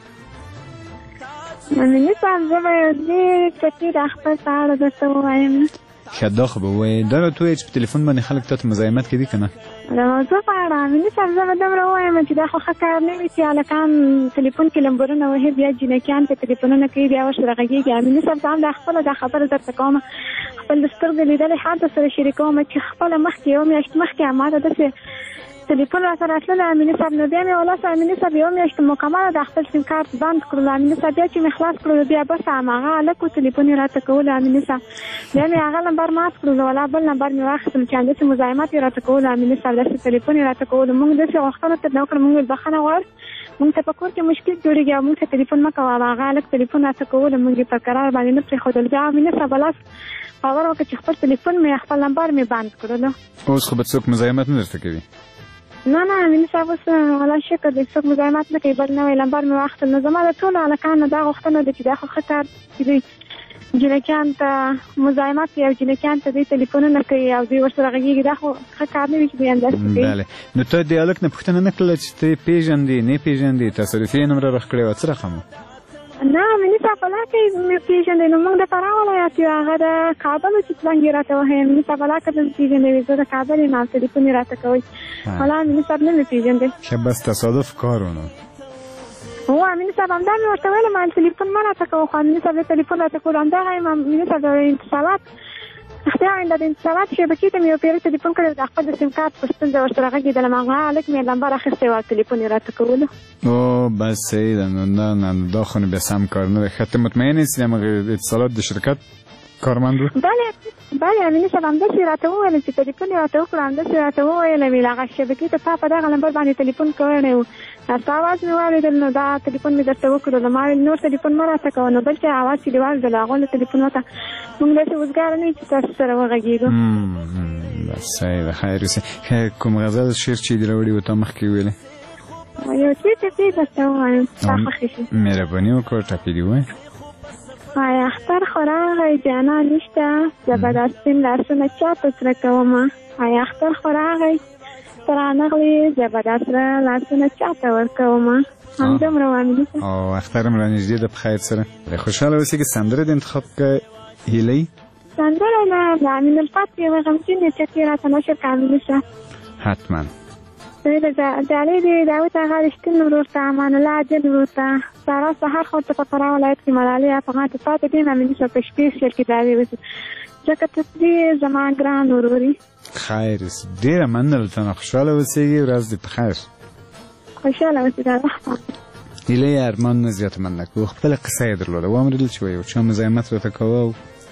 مامینې صاحب زه به یو ډېرې چټي د اختر په اړه درته ووایم. ښه دا خو به ووایې دا راته ووایې چې په تلیفون باندې خلک تا ته مزاحمت کوي که نه؟ د موضوع په اړه مامینې صاحب زه به دومره ووایم چې دا خو ښه کار نه وي چې هلکان تلیفون کې لمبرونه وهي بیا جینکیان په تلیفونونه کوي بیا ورسره غږېږي. مامینې صاحب زه هم دا خپله دا خبره درته کوم خپل د سترګو لیدلې حال درسره شریکوم چې خپله مخکې یو میاشت مخکې هماته داسې تلیفون راته راتللی امیني صاحب نو بیا مې ولس امیني صاحب یو میاشت مکمله د خپل سیم کارت بند کړلو امیني صاحب بیا چې مې خلاص کړلو بیا بس هماغه هلک و تلیفون یې راته کولو امیني صاحب بیا مې هغه نمبر مات کړلو ولا بل نمبر مې واخیستلو چې همداسې مزاحمت یې راته کولو امیني صاحب داسې تلیفون یې راته کولو موږ داسې غوښتنه ترې وکړه موږ ویل بخښنه غواړو موږ ته په کور کې مشکل جوړېږي او موږ ته تلیفون مه کوه هغه هلک تلیفون راته کولو موږ یې په قرار باندې نه پرېښودل بیا امیني صاحب لاس باور وکړه چې خپل تلیفون مې خپل نمبر مې بند کړلو. اوس خو به څوک مزاحمت نه درته کوي؟ نه نه امیني صاحب اوس الله شکر دی څوک مزاحمت نه کوي بل نوی نمبر مې واخیستل نو زما د ټولو هلکانو دا غوښتنه ده چې دا خو ښه کار چې دوی جینکیان ته مزاحمت کوي او جینکیان ته دوی تلیفونونه کوي او دوی ورسره غږېږي دا خو ښه کار نه وي چې دوی همداسې کوي. بله نو ته د هلک نه پوښتنه نه کړله چې ته یې پېژندې نه یې پېژندې تصادفي یې نمره راښکړې وه څه رقم و؟ نه امیني صاحب په لاره کې مې پېژندی نو موږ درته راغلی چې هغه د کابل و چې زنګ یې راته وهی امیني صاحب په لاره کې مې پېژندی زه د کابل یم او تلیفون یې راته کوئ ولا امیني صاحب نه مې پېژندی. ښه بس تصادف کار و نو. هو امیني صاحب همدا مې ورته ویلم ما تلیفون مه راته کوه خو امیني صاحب یې تلیفون راته کولو همدغه یم امیني صاحب د انتصالات اختیار آینده د انتصالات شبکې ته مې یو پیرې تلیفون کړی د خپل د سیم کارت په ستونزه ورسره غږېدلم هغه هلک مې نمبر اخیستی و او تلیفون یې راته کولو. او بس صحیح ده نو نه نه دا خو نو بیا سم کار نه دی. ښه ته مطمئن یې چې همغه اتصالات د شرکت کارمند و؟ بله بله امیني صاحب همداسې راته وویل چې تلیفون یې راته وکړو همداسې راته وویل ویل هغه شبکې ته تا په دغه نمبر باندې تلیفون کړی و ستا اواز مې واورېدل نو دا تلیفون مې درته وکړلو ما ویل نور تلیفون مه راته کوه نو بل چې اواز چې دې واورېدل هغو له تلیفون وته موږ داسې اوزګاره نه یو چې تاسو سره وغږېږو. بس صحیح ده خیر اوسې. ښه کوم غزل شعر چې دې راوړي و تا مخکې ویلې؟ یو څه ټپې درته ووایم ستا خوښې شي. مهرباني وکړه ټپې دې ووایه. وای اختر خو راغی جانا نشته زه به دا سپین لاسونه چاته سره کومه وای اختر خو راغی ته رانغلې زه به دا سره لاسونه چاته ورکومه همدومره وامیني صاحب. او اختر هم رانږدې ده په خیر سره خوشحاله اوسې که سندره دې انتخاب کړه هیلۍ؟ سندره نه د امین الفت یوه غمجنې چټې راته نشر کړه امیني صاحب. حتما جالۍ د داود هغه رښتین ورور ته امان الله عجل ورور ته سارا سهار خو ته په فراه ولایت کې ملالۍ افغان ته پاتې دي امیني صاحب په شپې شعر کې دعوې وځي ځکه ته دې زما ګران وروري. خیر ډېره مننه ته خوشحاله اوسېږي ورځ دې په خیر. خوشحاله اوسې د الله په هیلۍ ارمان نه زیاته مننه کوو خپله قصه یې درلوده واورېدل چې یو چا مزاحمت راته کوه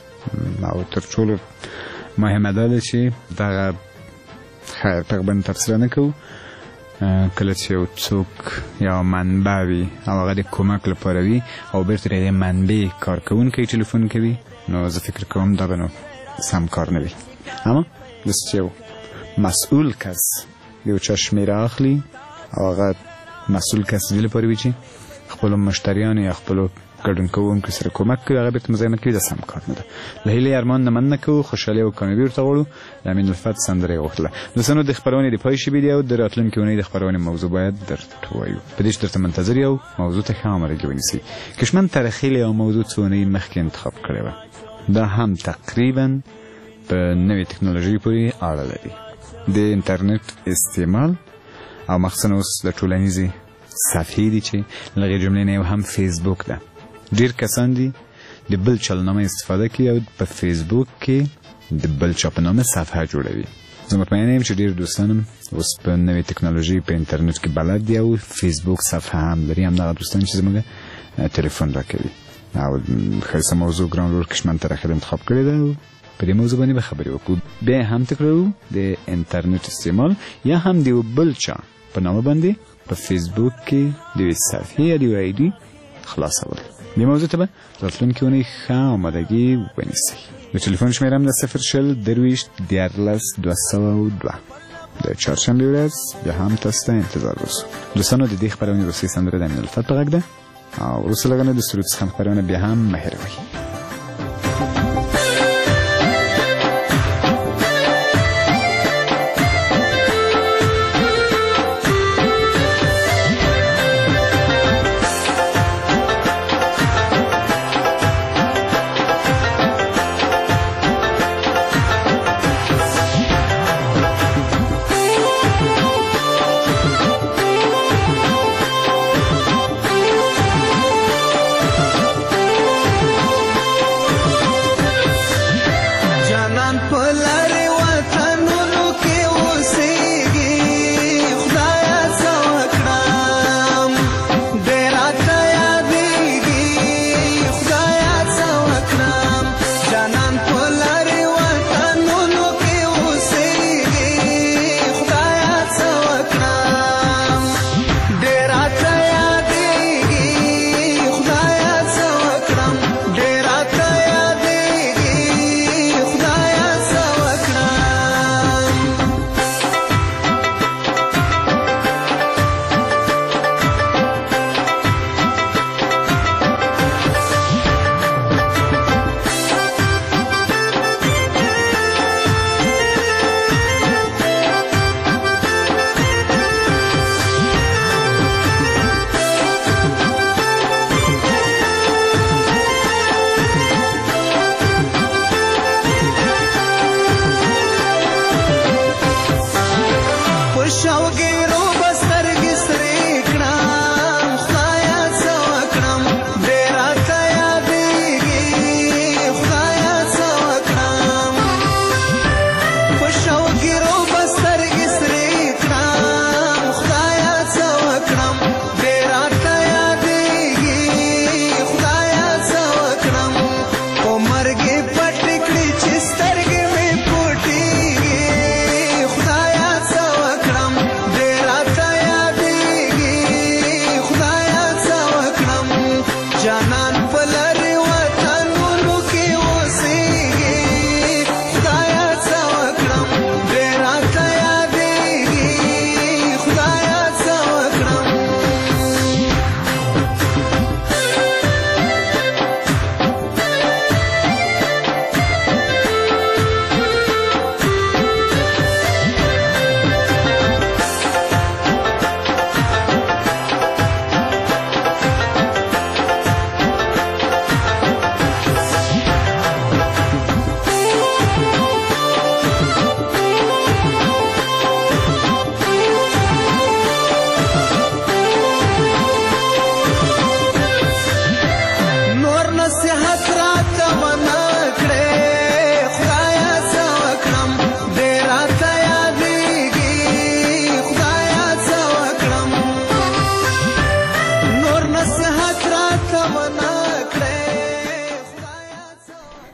او تر ټولو مهمه دا ده چې دغه خیر تقریبا تفسیر نه کوو کله چې یو څوک یا منبع وي او هغه د کمک لپاره وي او بیرته د منبع کارکوونکی ټلیفون کوي نو زه فکر کوم دا به نو سم کار نه وي اما داسې چې یو مسئول کس د یو چا شمېره اخلي او هغه مسئول کس دې لپاره وي چې خپلو مشتریانو یا خپلو ګډون کوونکو سره کومک کوي هغه بیرته مزاحمت کوي دا سم کار نه ده. له هیلې ارمان نه مننه کوو خوشحالي او کامیابي ورته غواړو. د امین الفت سندره یې غوښتله. دوستانو د خپرونې د پای شوي دي او د راتلونکې اونۍ د خپرونې موضوع باید درته ووایو په دې چې درته منتظر یو موضوع ته ښه عمرګي ونیسئ. کشمن ترخیل یو موضوع څو اونۍ مخکې انتخاب کړې وه دا هم تقریبا په نوې تکنالوژۍ پورې اړه لري د انټرنیټ استعمال او مخصوصا اوس د ټولنیزې صفحې دي چې له هغې جملې نه یو هم فیسبوک ده. ډیر کسان دي د بل چا له نامه استفاده کوي او په فیسبوک کې د بل چا په نامه صفحه جوړوي. زه مطمئنه یم چې ډیر دوستان هم اوس په نوې تکنالوژي په انټرنیټ کې بلد دي او فیسبوک صفحه هم لري. همدغه دوستان چې زموږ تلیفون راکوي او ښایسته موضوع ګران ورور کشمن ترخیل انتخاب کړې ده په دې موضوع باندې به خبرې وکړو. بیا هم تکرارو د انټرنیټ استعمال یا هم د بل چا په نامه باندې په فیسبوک کې د یوې صفحې یا د یوې آی ډي خلاصول. دې موضوع ته به راتلونکې اونۍ ښه آمادګي ونیسئ. د ټلیفون شمېره هم د صفر شل درویشت دیارلس دوه سوه او دوه. د چهارشنبې ورځ بیا هم تاسو ته انتظار وسو. دوستانو د دې خپرونې وروستۍ سندره د امین الفت په غږ ده او وروسته لږ نه د سرود څخه خپرونه بیا هم مهرباني